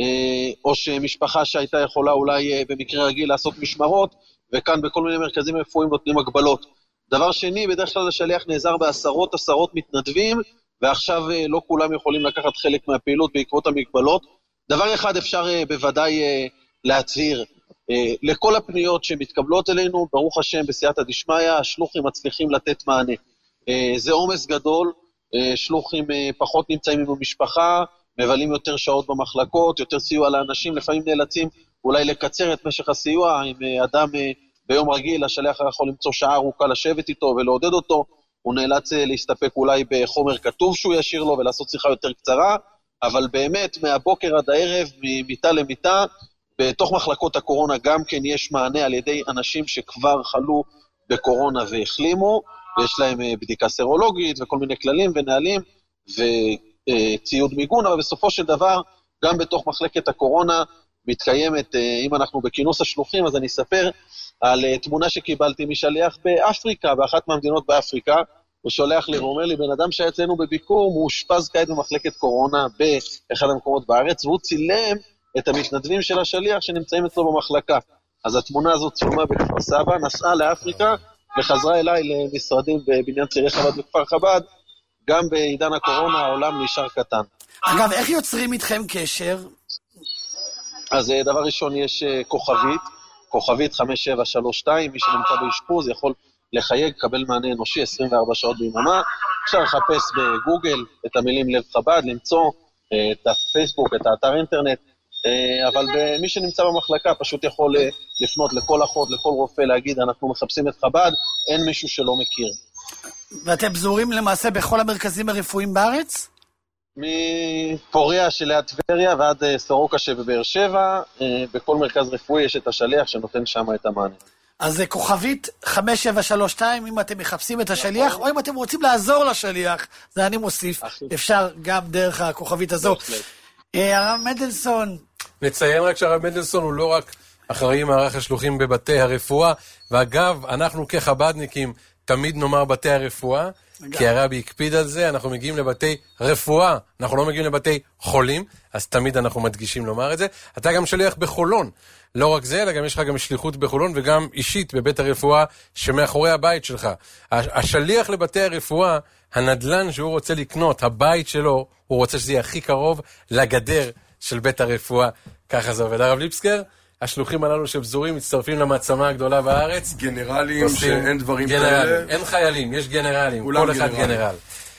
או שמשפחה שהייתה יכולה אולי במקרה רגיל לעשות משמרות, וכאן בכל מיני מרכזים רפואיים נותנים הגבלות. דבר שני, בדרך כלל השליח נעזר בעשרות מתנדבים, ועכשיו לא כולם יכולים לקחת חלק מהפעילות בעקבות המגבלות. דבר אחד אפשר בוודאי להצהיר, לכל הפניות שמתקבלות אלינו, ברוך השם בסייעתא דשמיא, השלוחים מצליחים לתת מענה. זה עומס גדול, שלוחים פחות נמצאים עם המשפחה, מבלים יותר שעות במחלקות, יותר סיוע לאנשים, לפעמים נאלצים אולי לקצר את משך הסיוע, אם אדם ביום רגיל, השליח יכול למצוא שעה ארוכה לשבת איתו ולעודד אותו, הוא נאלץ להסתפק אולי בחומר כתוב שהוא ישיר לו ולעשות שיחה יותר קצרה, אבל באמת מהבוקר עד הערב, ממיטה למיטה, בתוך מחלקות הקורונה גם כן יש מענה על ידי אנשים שכבר חלו בקורונה והחלימו, ויש להם בדיקה סרולוגית וכל מיני כללים ונהלים וציוד מיגון, אבל בסופו של דבר גם בתוך מחלקת הקורונה מתקיימת, אם אנחנו בכינוס השלוחים, אז אני אספר על תמונה שקיבלתי משליח באפריקה, באחת מהמדינות באפריקה, הוא שולח לי ואומר לי, בן אדם שהיה אצלנו בביקור, הוא אושפז כעת במחלקת קורונה באחד המקומות בארץ, והוא צילם את המתנדבים של השליח שנמצאים אצלו במחלקה. אז התמונה הזאת צולמה בכפר סבא, נסעה לאפריקה וחזרה אליי למשרדים בבניין צעירי חב"ד בכפר חב"ד, גם בעידן הקורונה העולם נשאר קטן. אגב, איך יוצרים איתכם קשר? אז דבר ראשון יש כוכבית 5732, מי שנמצא באשפוז יכול לחייג, קבל מענה אנושי 24 שעות ביממה, אפשר לחפש בגוגל את המילים לב חב"ד, למצוא את הפייסבוק, את האתר אינטרנט, אבל מי שנמצא במחלקה פשוט יכול לפנות לכל אחות, לכל רופא, להגיד אנחנו מחפשים את חב"ד, אין מישהו שלא מכיר. ואתם פזורים למעשה בכל המרכזים הרפואיים בארץ? מפוריה שליד טבריה ועד סורוקה שבבאר שבע, בכל מרכז רפואי יש את השליח שנותן שם את המענה. אז זה כוכבית 5732, אם אתם מחפשים את השליח, או אם אתם רוצים לעזור לשליח, זה אני מוסיף, אפשר גם דרך הכוכבית הזו. הרב מנדלסון. נציין רק שהרב מנדלסון הוא לא רק אחראי מערך השלוחים בבתי הרפואה, ואגב, אנחנו כחב"דניקים תמיד נאמר בתי הרפואה, כי הרבי הקפיד על זה, אנחנו מגיעים לבתי רפואה, אנחנו לא מגיעים לבתי חולים, אז תמיד אנחנו מדגישים לומר את זה. אתה גם שליח בחולון, לא רק זה, אלא גם יש לך גם שליחות בחולון, וגם אישית בבית הרפואה שמאחורי הבית שלך. השליח לבתי הרפואה, הנדלן שהוא רוצה לקנות, הבית שלו, הוא רוצה שזה יהיה הכי קרוב לגדר של בית הרפואה. ככה זה עובד. הרב ליפסקר, השלוחים הללו שבזורים מצטרפים למעצמה הגדולה בארץ. גנרלים שאין דברים כאלה. אין חיילים, יש גנרלים. כל אחד גנרל.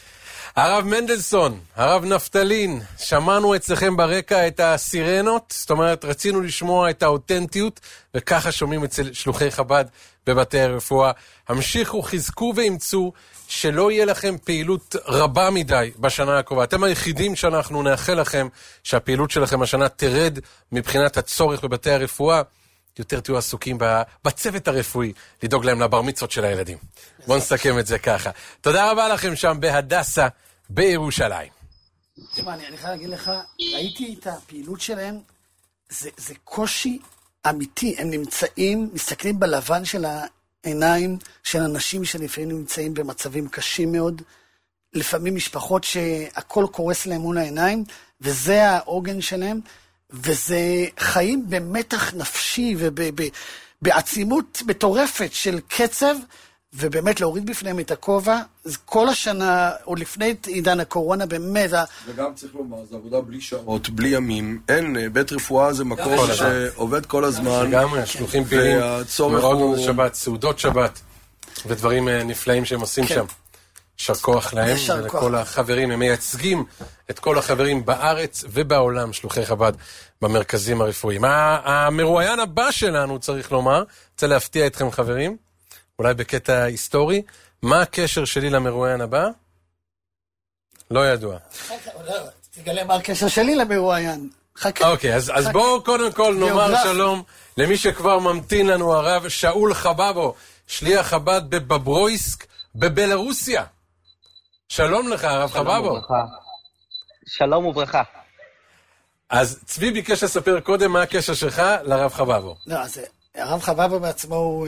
הרב מנדלסון, הרב נפתלין, שמענו אצלכם ברקע את הסירנות, זאת אומרת, רצינו לשמוע את האותנטיות, וככה שומעים אצל שלוחי חב"ד בבתי הרפואה. המשיכו, חזקו ואמצו, שלא יהיה לכם פעילות רבה מדי בשנה הקרובה. אתם היחידים שאנחנו נאחל לכם שהפעילות שלכם השנה תרד מבחינת הצורך בבתי הרפואה, יותר תהיו עסוקים בצוות הרפואי, לדאוג להם לבר מצוות של הילדים. בואו נסכם את זה ככה. תודה רבה לכם שם בהדסה בירושלים. תשמע, אני חייב להגיד לך, ראיתי את הפעילות שלהם, זה קושי אמיתי. הם נמצאים, מסתכלים בלבן של העיניים של אנשים שלפעמים נמצאים במצבים קשים מאוד, לפעמים משפחות שהכל קורס להם מול העיניים, וזה העוגן שלהם, וזה חיים במתח נפשי ובעצימות מטורפת של קצב, ובאמת להוריד בפניהם את הכובע, כל השנה, או לפני עידן הקורונה, באמת... וגם צריך לומר, זה עבודה בלי שעות, בלי ימים, אין, בית רפואה זה מקום שעובד כל הזמן. גם שלוחים פעילים, מאוד שבת, סעודות שבת, ודברים נפלאים שהם עושים שם. יישר כוח להם ולכל החברים, הם מייצגים את כל החברים בארץ ובעולם, שלוחי חב"ד במרכזים הרפואיים. המרואיין הבא שלנו, צריך לומר, רוצה להפתיע אתכם חברים, אולי בקטע היסטורי, מה הקשר שלי למרואיין הבא? לא ידוע. תגלה מה הקשר שלי למרואיין. אוקיי, אז בואו קודם כל נאמר שלום למי שכבר ממתין לנו, הרב שאול חבבו, שליח חב"ד בבברויסק בבלרוסיה. שלום לך, הרב חבבו. שלום וברכה. אז צבי ביקש לספר קודם מה הקשר שלך לרב חבבו. לא, אז הרב חבבו בעצמו הוא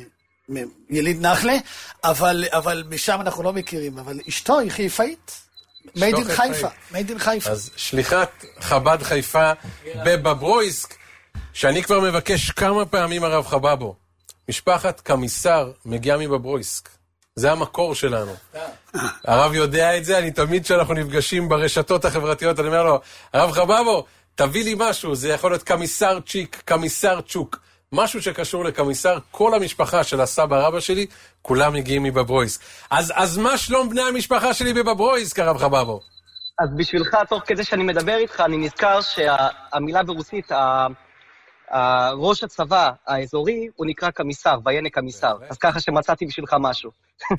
יליד נחלה, אבל משם אנחנו לא מכירים, אבל אשתו היא חיפאית. מיידין חיפה, מיידין חיפה. אז שליחת חב"ד חיפה בבברויסק, שאני כבר מבקש כמה פעמים הרב חבבו. משפחת קמיסר מגיעה מבברויסק. זה המקור שלנו. הרב יודע את זה, אני תמיד שאנחנו נפגשים ברשתות החברתיות, אני אומר לו, הרב חבבו, תביא לי משהו, זה יכול להיות קמיסר צ'יק, קמיסר צ'וק. משהו שקשור לקמיסר, כל המשפחה של הסבא רבא שלי, כולם מגיעים מבברויסק. אז מה שלום בני המשפחה שלי בבברויסק, הרב חבבו? אז בשבילך, תוך כדי שאני מדבר איתך, אני נזכר שהמילה ברוסית, ראש הצבא האזורי, הוא נקרא קמיסר, ויינה קמיסר. אז ככה שמצאתי בשבילך משהו.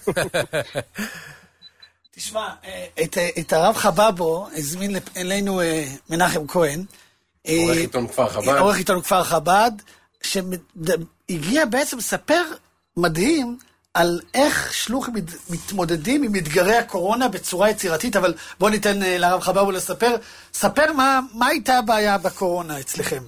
תשמע, את הרב חבבו הזמין אלינו מנחם כהן. עורך עיתון כפר חב"ד. עורך עיתון כפר חב"ד, שהגיע בעצם ספר מדהים על איך שלוחים מתמודדים עם אתגרי הקורונה בצורה יצירתית, אבל בואו ניתן לרב חבבו לספר. ספר מה הייתה הבעיה בקורונה אצלכם.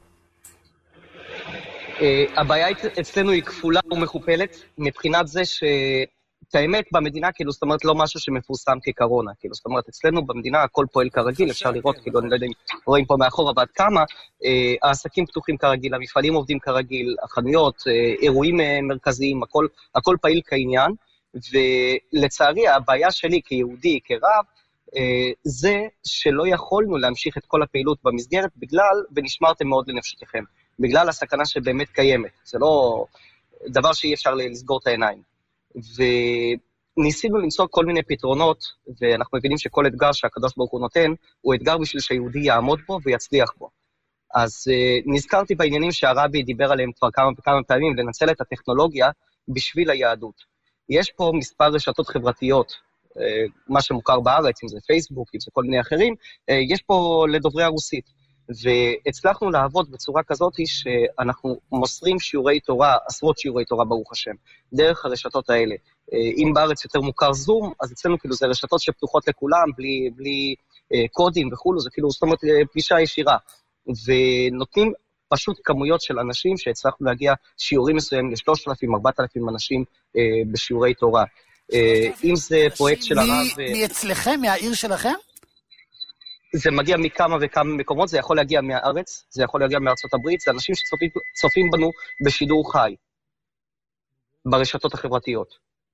הבעיה אצלנו היא כפולה ומכופלת, מבחינת זה את האמת במדינה, כאילו, זאת אומרת, לא משהו שמפורסם כקורונה, כאילו, זאת אומרת, אצלנו במדינה הכל פועל כרגיל, אפשר לראות, כאילו, אני לא יודע אם רואים פה מאחור, אבל כמה, העסקים פתוחים כרגיל, המפעלים עובדים כרגיל, החנויות, אירועים מרכזיים, הכל פעיל כעניין, ולצערי, הבעיה שלי כיהודי, כרב, זה שלא יכולנו להמשיך את כל הפעילות במסגרת, ונשמרתם מאוד לנפשתכם, בגלל הסכנה שבאמת קיימת, זה לא דבר שאי אפשר לסגור את העיניים. וניסינו למצוא כל מיני פתרונות, ואנחנו מבינים שכל אתגר שהקדוש ברוך הוא נותן, הוא אתגר בשביל שהיהודי יעמוד בו ויצליח בו. אז נזכרתי בעניינים שהרבי דיבר עליהם כבר כמה וכמה פעמים, לנצל את הטכנולוגיה בשביל היהדות. יש פה מספר רשתות חברתיות, מה שמוכר בארץ, אם זה פייסבוק, אם זה כל מיני אחרים, יש פה לדוברי הרוסית. והצלחנו לעבוד בצורה כזאת שאנחנו מוסרים שיעורי תורה, עשרות שיעורי תורה ברוך השם, דרך הרשתות האלה. אם בארץ יותר מוכר זום, אז אצלנו כאילו זה רשתות שפתוחות לכולם, בלי קודים וכולו, זה כאילו, זאת אומרת, פגישה ישירה. ונותנים פשוט כמויות של אנשים שהצלחנו להגיע שיעורים מסוימים ל3,000-4,000 אנשים בשיעורי תורה. אם זה פרויקט של הרב... מאצלכם, מהעיר שלכם? זה מגיע מכמה וכמה מקומות, זה יכול להגיע מהארץ, זה יכול להגיע מארצות הברית, זה אנשים שצופים בנו בשידור חי, ברשתות החברתיות.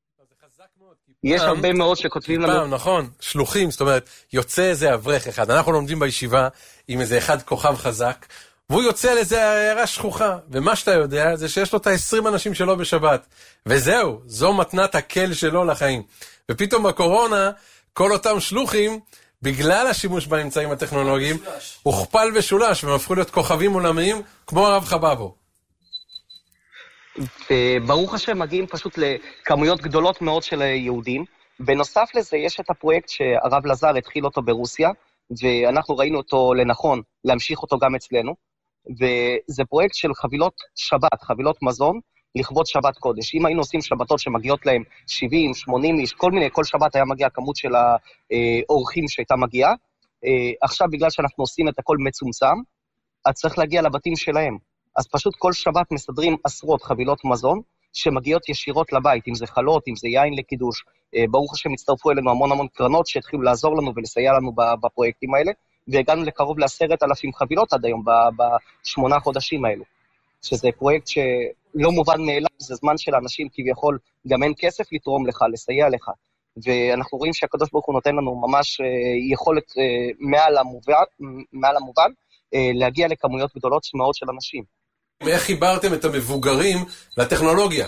יש הרבה מאוד שכותבים לנו... נכון, שלוחים, זאת אומרת, יוצא איזה אברך אחד, אנחנו לומדים בישיבה עם איזה אחד כוכב חזק, והוא יוצא לאיזה הערה שכוחה, ומה שאתה יודע זה שיש לו את 20 אנשים שלו בשבת, וזהו, זו מתנת הקל שלו לחיים. ופתאום בקורונה, כל אותם שלוחים, בגלל השימוש באמצעים הטכנולוגיים, הוכפל ושולש, והם הפכו להיות כוכבים עולמיים, כמו הרב חבבו. וברוך השם מגיעים פשוט לכמויות גדולות מאוד של יהודים. בנוסף לזה, יש את הפרויקט שהרב לזר התחיל אותו ברוסיה, ואנחנו ראינו אותו לנכון להמשיך אותו גם אצלנו, וזה פרויקט של חבילות שבת, חבילות מזון, לכבוד שבת קודש. אם היינו עושים שבתות שמגיעות להם 70, 80 איש, כל שבת היה מגיע כמות של האורחים שהייתה מגיעה. עכשיו בגלל שאנחנו עושים את הכל מצומצם, אז צריך להגיע לבתים שלהם. אז פשוט כל שבת מסדרים עשרות חבילות מזון, שמגיעות ישירות לבית, אם זה חלות, אם זה יין לקידוש. ברוך השם הצטרפו אלינו המון קרנות שהתחילו לעזור לנו ולסייע לנו בפרויקטים האלה, והגענו לקרוב ל10,000 חבילות עד היום, ב8 חודשים האלו. שזה פרויקט שלא מובן מאליו, זה זמן של אנשים כביכול, גם אין כסף לתרום לך, לסייע לך. ואנחנו רואים שהקדוש ברוך הוא נותן לנו ממש יכולת מעל המובן, להגיע לכמויות גדולות מאוד של אנשים. איך חיברתם את המבוגרים לטכנולוגיה?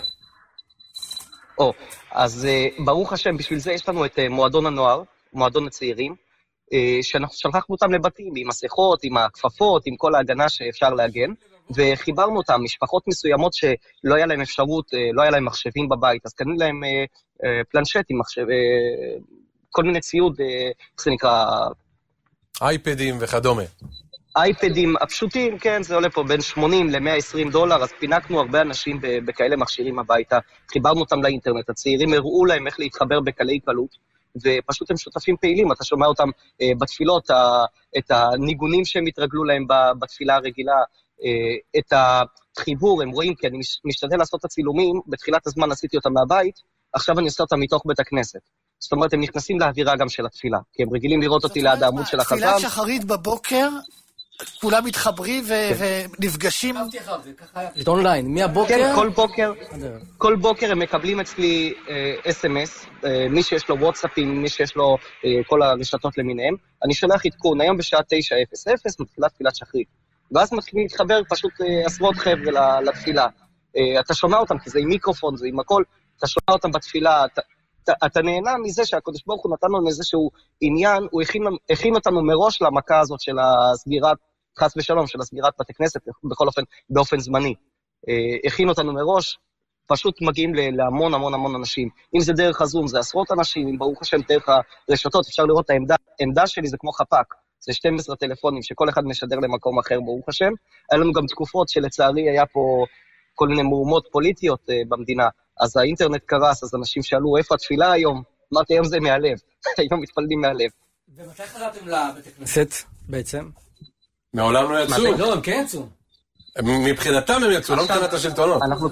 אז ברוך השם, בשביל זה יש לנו את מועדון הנוער, מועדון הצעירים, שאנחנו שלחנו אותם לבתים, עם מסכות, עם הכפפות, עם כל ההגנה שאפשר להגן, וחיברנו אותם, משפחות מסוימות שלא היה להם אפשרות, לא היה להם מחשבים בבית, אז קנו להם פלנשטים, כל מיני ציוד, איך זה נקרא? אייפדים וכדומה. אייפדים הפשוטים, כן, זה עולה פה בין $80 ל-$120, אז פינקנו הרבה אנשים בכאלה מכשירים הביתה, חיברנו אותם לאינטרנט, הצעירים הראו להם איך להתחבר בקלי קלות, ופשוט הם שותפים פעילים, אתה שומע אותם בתפילות, את הניגונים שהם התרגלו להם בתפילה הרגילה, את החיבור, הם רואים, כי אני משתדל לעשות את הצילומים, בתחילת הזמן עשיתי אותם מהבית, עכשיו אני עושה אותם מתוך בית הכנסת. זאת אומרת, הם נכנסים לאווירה גם של התפילה, כי הם רגילים לראות אותי ליד העמוד של החזם. תפילת שחרית בבוקר, כולם מתחברים ונפגשים. זה אונליין, מהבוקר? כן, כל בוקר הם מקבלים אצלי SMS, מי שיש לו וואטסאפים, מי שיש לו כל הרשתות למיניהם, אני שולח עדכון, היום בשעה 9:00, מתחילה תפילת שחרית. ואז מתחילים להתחבר פשוט עשרות חבר'ה לתפילה. אתה שומע אותם, כי זה עם מיקרופון, זה עם הכל, אתה שומע אותם בתפילה, אתה נהנה מזה שהקדוש ברוך הוא נתן לנו איזשהו עניין, הוא הכין אותנו מראש למכה הזאת של הסגירת, חס ושלום, של הסגירת בתי כנסת, בכל אופן, באופן זמני. הכין אותנו מראש, פשוט מגיעים להמון המון המון אנשים. אם זה דרך הזום, זה עשרות אנשים, אם ברוך השם דרך הרשתות, אפשר לראות את העמדה שלי, זה כמו חפק. זה 12 טלפונים שכל אחד משדר למקום אחר, ברוך השם. היה לנו גם תקופות שלצערי היה פה כל מיני מהומות פוליטיות במדינה, אז האינטרנט קרס, אז אנשים שאלו, איפה התפילה היום? אמרתי, היום זה מהלב, היום מתפללים מהלב. ומתי חזרתם לבית הכנסת בעצם? מעולם לא יצאו. לא, הם כן יצאו. מבחינתם הם יצאו, לא מבחינת השלטונות. אנחנו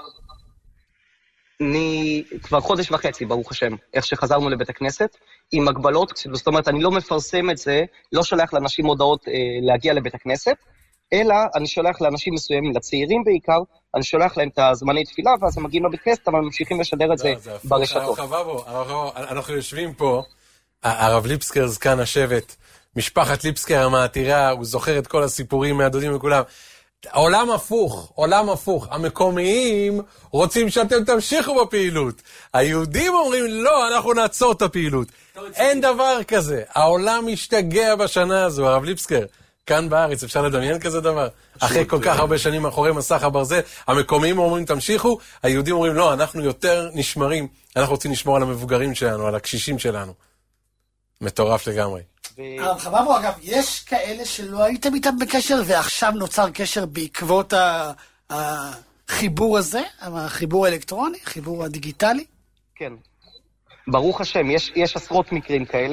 כבר חודש וחצי, ברוך השם, איך שחזרנו לבית הכנסת, עם הגבלות, זאת אומרת, אני לא מפרסם את זה, לא שולח לאנשים הודעות להגיע לבית הכנסת, אלא אני שולח לאנשים מסוימים, לצעירים בעיקר, אני שולח להם את הזמני תפילה, ואז הם מגיעים לבית כנסת, אבל ממשיכים לשדר את זה ברשתות. אנחנו יושבים פה, הרב ליפסקר זקן השבט, משפחת ליפסקר המעתירה, הוא זוכר את כל הסיפורים מהדודים וכולם. עולם הפוך, המקומיים רוצים שאתם תמשיכו בפעילות. היהודים אומרים, לא, אנחנו נעצור את הפעילות. אין דבר כזה. העולם משתגע בשנה הזו, הרב ליפסקר. כאן בארץ, אפשר לדמיין כזה דבר? אחרי כל כך הרבה שנים מאחורי מסך הברזל, המקומיים אומרים, תמשיכו, היהודים אומרים, לא, אנחנו יותר נשמרים, אנחנו רוצים לשמור על המבוגרים שלנו, על הקשישים שלנו. מטורף לגמרי. הרב חבבו, אגב, יש כאלה שלא הייתם איתם בקשר, ועכשיו נוצר קשר בעקבות החיבור הזה, החיבור האלקטרוני, החיבור הדיגיטלי? כן. ברוך השם, יש עשרות מקרים כאלה.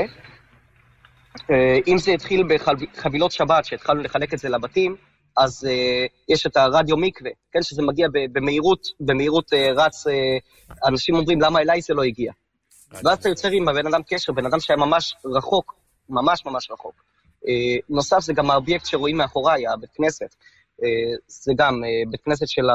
אם זה התחיל בחבילות שבת, שהתחלנו לחלק את זה לבתים, אז יש את הרדיו מקווה, כן, שזה מגיע במהירות רץ, אנשים אומרים, למה אליי זה לא הגיע? ואז אתה יוצר עם הבן אדם קשר, בן אדם שהיה ממש רחוק, ממש רחוק. נוסף זה גם האובייקט שרואים מאחוריי, הבית כנסת. זה גם בית כנסת של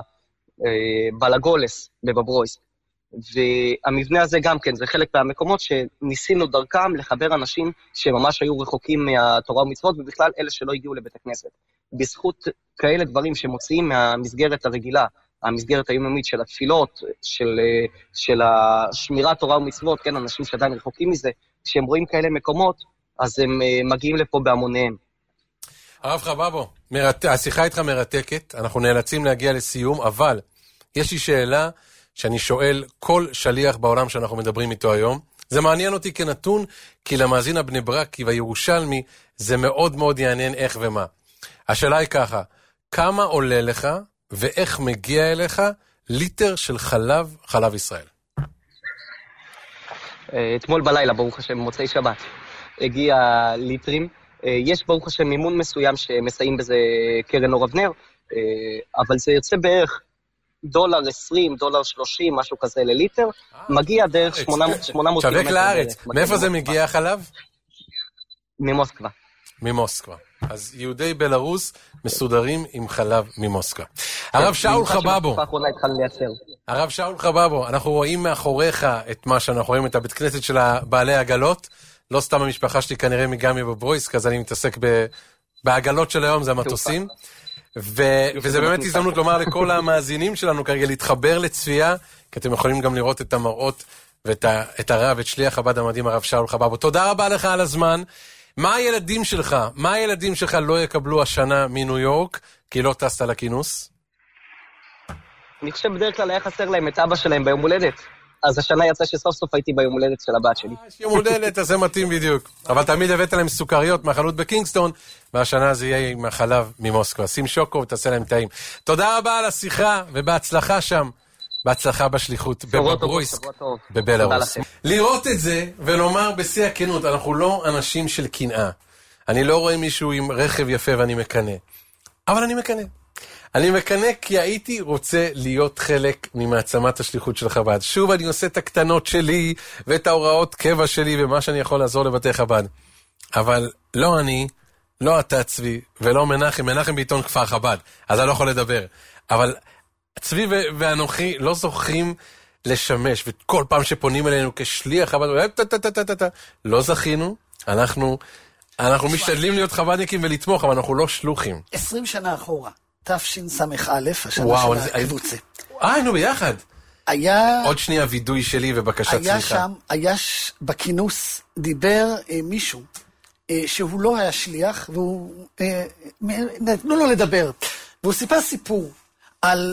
בלגולס בבברויסק. והמבנה הזה גם כן, זה חלק מהמקומות שניסינו דרכם לחבר אנשים שממש היו רחוקים מהתורה ומצוות, ובכלל אלה שלא הגיעו לבית הכנסת. בזכות כאלה דברים שמוציאים מהמסגרת הרגילה, המסגרת היומיומית של התפילות, של השמירת תורה ומצוות, כן, אנשים שעדיין רחוקים מזה, כשהם רואים כאלה מקומות, אז הם מגיעים לפה בהמוניהם. הרב חבבו, השיחה איתך מרתקת, אנחנו נאלצים להגיע לסיום, אבל יש לי שאלה שאני שואל כל שליח בעולם שאנחנו מדברים איתו היום. זה מעניין אותי כנתון, כי למאזין הבני ברקי והירושלמי, זה מאוד מאוד יעניין איך ומה. השאלה היא ככה, כמה עולה לך ואיך מגיע אליך ליטר של חלב ישראל? אתמול בלילה, ברוך השם, מוצאי שבת, הגיע ליטרים. יש ברוך השם מימון מסוים שמסייעים בזה קרן אור אבנר, אבל זה יוצא בערך $1.20, $1.30, משהו כזה לליטר, מגיע דרך 800 שווק לארץ. מאיפה זה מגיע החלב? ממוסקבה. ממוסקבה. אז יהודי בלרוס מסודרים עם חלב ממוסקבה. הרב שאול חבבו. הרב שאול חבבו, אנחנו רואים מאחוריך את מה שאנחנו רואים, את הבית כנסת של בעלי העגלות. לא סתם המשפחה שלי כנראה מגמי בברויסק, אז אני מתעסק בעגלות של היום, זה המטוסים. וזה באמת הזדמנות לומר לכל המאזינים שלנו כרגע להתחבר לצפייה, כי אתם יכולים גם לראות את המראות ואת הרב, את שליח חב"ד המדהים, הרב שאול חבבו. תודה רבה לך על הזמן. מה הילדים שלך לא יקבלו השנה מניו יורק, כי לא טסת לכינוס? אני חושב בדרך כלל היה חסר להם את אבא שלהם ביום הולדת. אז השנה יצא שסוף סוף הייתי ביום הולדת של הבת שלי. יום הולדת, אז זה מתאים בדיוק. אבל תמיד הבאת להם סוכריות מהחנות בקינגסטון, והשנה זה יהיה עם החלב ממוסקבה. שים שוקו ותעשה להם טעים. תודה רבה על השיחה, ובהצלחה שם. בהצלחה בשליחות בברויסק, בבלרוס. לראות את זה ולומר בשיא הכנות, אנחנו לא אנשים של קנאה. אני לא רואה מישהו עם רכב יפה ואני מקנה. אבל אני מקנה. אני מקנה כי הייתי רוצה להיות חלק ממעצמת השליחות של חב"ד. שוב אני עושה את הקטנות שלי ואת ההוראות קבע שלי ומה שאני יכול לעזור לבתי חב"ד. אבל לא אני, לא אתה צבי ולא מנחם בעיתון כפר חב"ד. אז אני לא יכול לדבר. אבל צבי ואנוכי לא זוכים לשמש, וכל פעם שפונים אלינו כשליח חב"ד, לא זכינו, אנחנו אנחנו משתדלים להיות חב"דניקים ולתמוך, אבל אנחנו לא שלוחים. 20 שנה אחורה, תשס"א, השנה של הקבוצה. היינו ביחד. היה... עוד שנייה וידוי שלי ובקשת סליחה. היה בכינוס, דיבר מישהו, שהוא לא היה שליח, נתנו לו לדבר. והוא סיפר סיפור על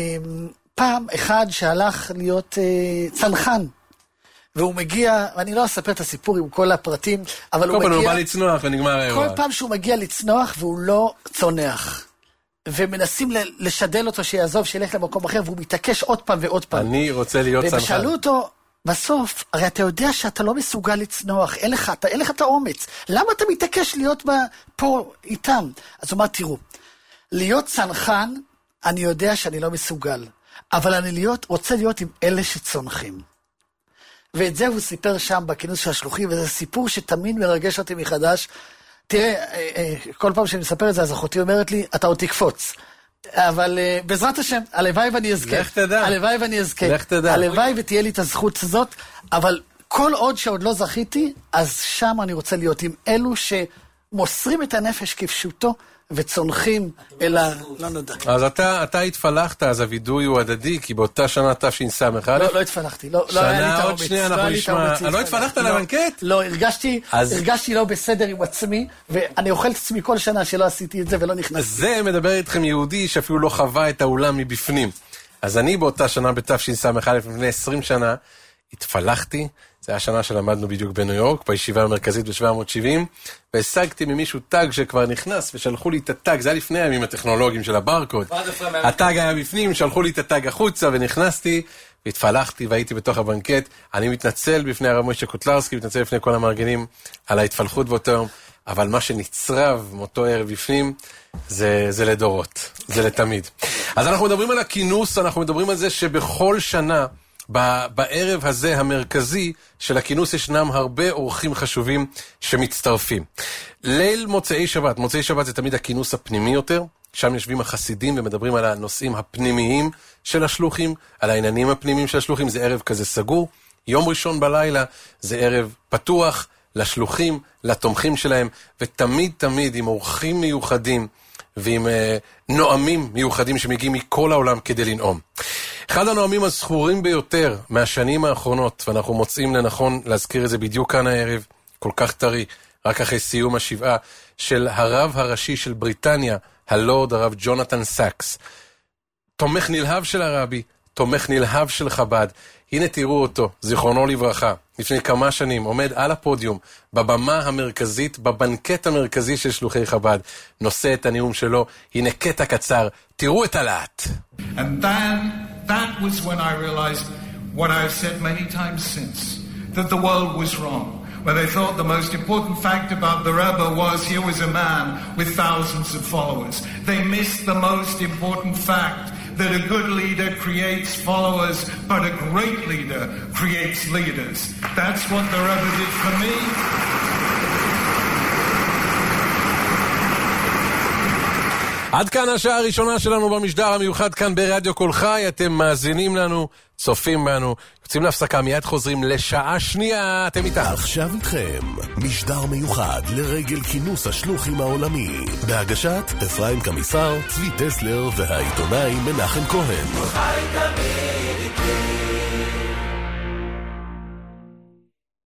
פעם אחד שהלך להיות צנחן. והוא מגיע, ואני לא אספר את הסיפור עם כל הפרטים, אבל הוא מגיע... הוא בא לצנוח ונגמר האירוע. כל פעם שהוא מגיע לצנוח והוא לא צונח. ומנסים לשדל אותו שיעזוב, שילך למקום אחר, והוא מתעקש עוד פעם ועוד פעם. אני רוצה להיות צנחן. ושאלו אותו, בסוף, הרי אתה יודע שאתה לא מסוגל לצנוח, אין לך את האומץ. למה אתה מתעקש להיות פה איתם? אז הוא אמר, תראו, להיות צנחן, אני יודע שאני לא מסוגל, אבל אני רוצה להיות עם אלה שצונחים. ואת זה הוא סיפר שם בכינוס של השלוחים, וזה סיפור שתמיד מרגש אותי מחדש. תראה, כל פעם שאני מספר את זה, אז אחותי אומרת לי, אתה עוד תקפוץ. אבל בעזרת השם, הלוואי ואני אזכה. לך תדע. הלוואי ואני אזכה. לך תדע. הלוואי ותהיה לי את הזכות הזאת, אבל כל עוד שעוד לא זכיתי, אז שם אני רוצה להיות עם אלו שמוסרים את הנפש כפשוטו, וצונחים אל לא נודע. אז אתה התפלחת, אז הווידוי הוא הדדי, כי באותה שנה תשס"א. לא התפלחתי, לא היה לי את האומץ. עוד שנייה אנחנו נשמע. לא התפלחת לבנקט? לא, הרגשתי לא בסדר עם עצמי, ואני אוכל את עצמי כל שנה שלא עשיתי את זה ולא נכנסתי. זה מדבר איתכם יהודי שאפילו לא חווה את האולם מבפנים. אז אני באותה שנה בתשס"א, לפני 20 שנה, התפלחתי. זה היה השנה שלמדנו בדיוק בניו יורק, בישיבה המרכזית ב-770, והשגתי ממישהו טאג שכבר נכנס, ושלחו לי את הטאג, זה היה לפני הימים הטכנולוגיים של הברקוד. הטאג היה בפנים, שלחו לי את הטאג החוצה, ונכנסתי, והתפלחתי, והייתי בתוך הבנקט. אני מתנצל בפני הרב משה קוטלרסקי, מתנצל בפני כל המארגנים על ההתפלחות באותו יום, אבל מה שנצרב מאותו ערב בפנים, זה לדורות, זה לתמיד. אז אנחנו מדברים על הכינוס, אנחנו מדברים על זה שבכל שנה, בערב הזה המרכזי של הכינוס ישנם הרבה אורחים חשובים שמצטרפים. ליל מוצאי שבת, מוצאי שבת זה תמיד הכינוס הפנימי יותר, שם יושבים החסידים ומדברים על הנושאים הפנימיים של השלוחים, על העניינים הפנימיים של השלוחים, זה ערב כזה סגור. יום ראשון בלילה זה ערב פתוח לשלוחים, לתומכים שלהם, ותמיד תמיד עם אורחים מיוחדים ועם נואמים מיוחדים שמגיעים מכל העולם כדי לנאום. אחד הנואמים הזכורים ביותר מהשנים האחרונות, ואנחנו מוצאים לנכון להזכיר את זה בדיוק כאן הערב, כל כך טרי, רק אחרי סיום השבעה, של הרב הראשי של בריטניה, הלורד הרב ג'ונתן סאקס. תומך נלהב של הרבי, תומך נלהב של חב"ד. הנה תראו אותו, זיכרונו לברכה, לפני כמה שנים, עומד על הפודיום, בבמה המרכזית, בבנקט המרכזי של שלוחי חב"ד, נושא את הנאום שלו, הנה קטע קצר, תראו את הלהט. And that was when I realized what I've said many times since, that the world was wrong. When they thought the most important fact about the Rebbe was here was a man with thousands of followers. They missed the most important fact, that a good leader creates followers, but a great leader creates leaders. That's what the Rebbe did for me. עד כאן השעה הראשונה שלנו במשדר המיוחד כאן ברדיו קול חי. אתם מאזינים לנו, צופים בנו, יוצאים להפסקה, מיד חוזרים לשעה שנייה. אתם איתנו. עכשיו איתכם, משדר מיוחד לרגל כינוס השלוחים העולמי, בהגשת אפרים קמיסר, צבי טסלר והעיתונאי מנחם כהן. חי תמיד איתי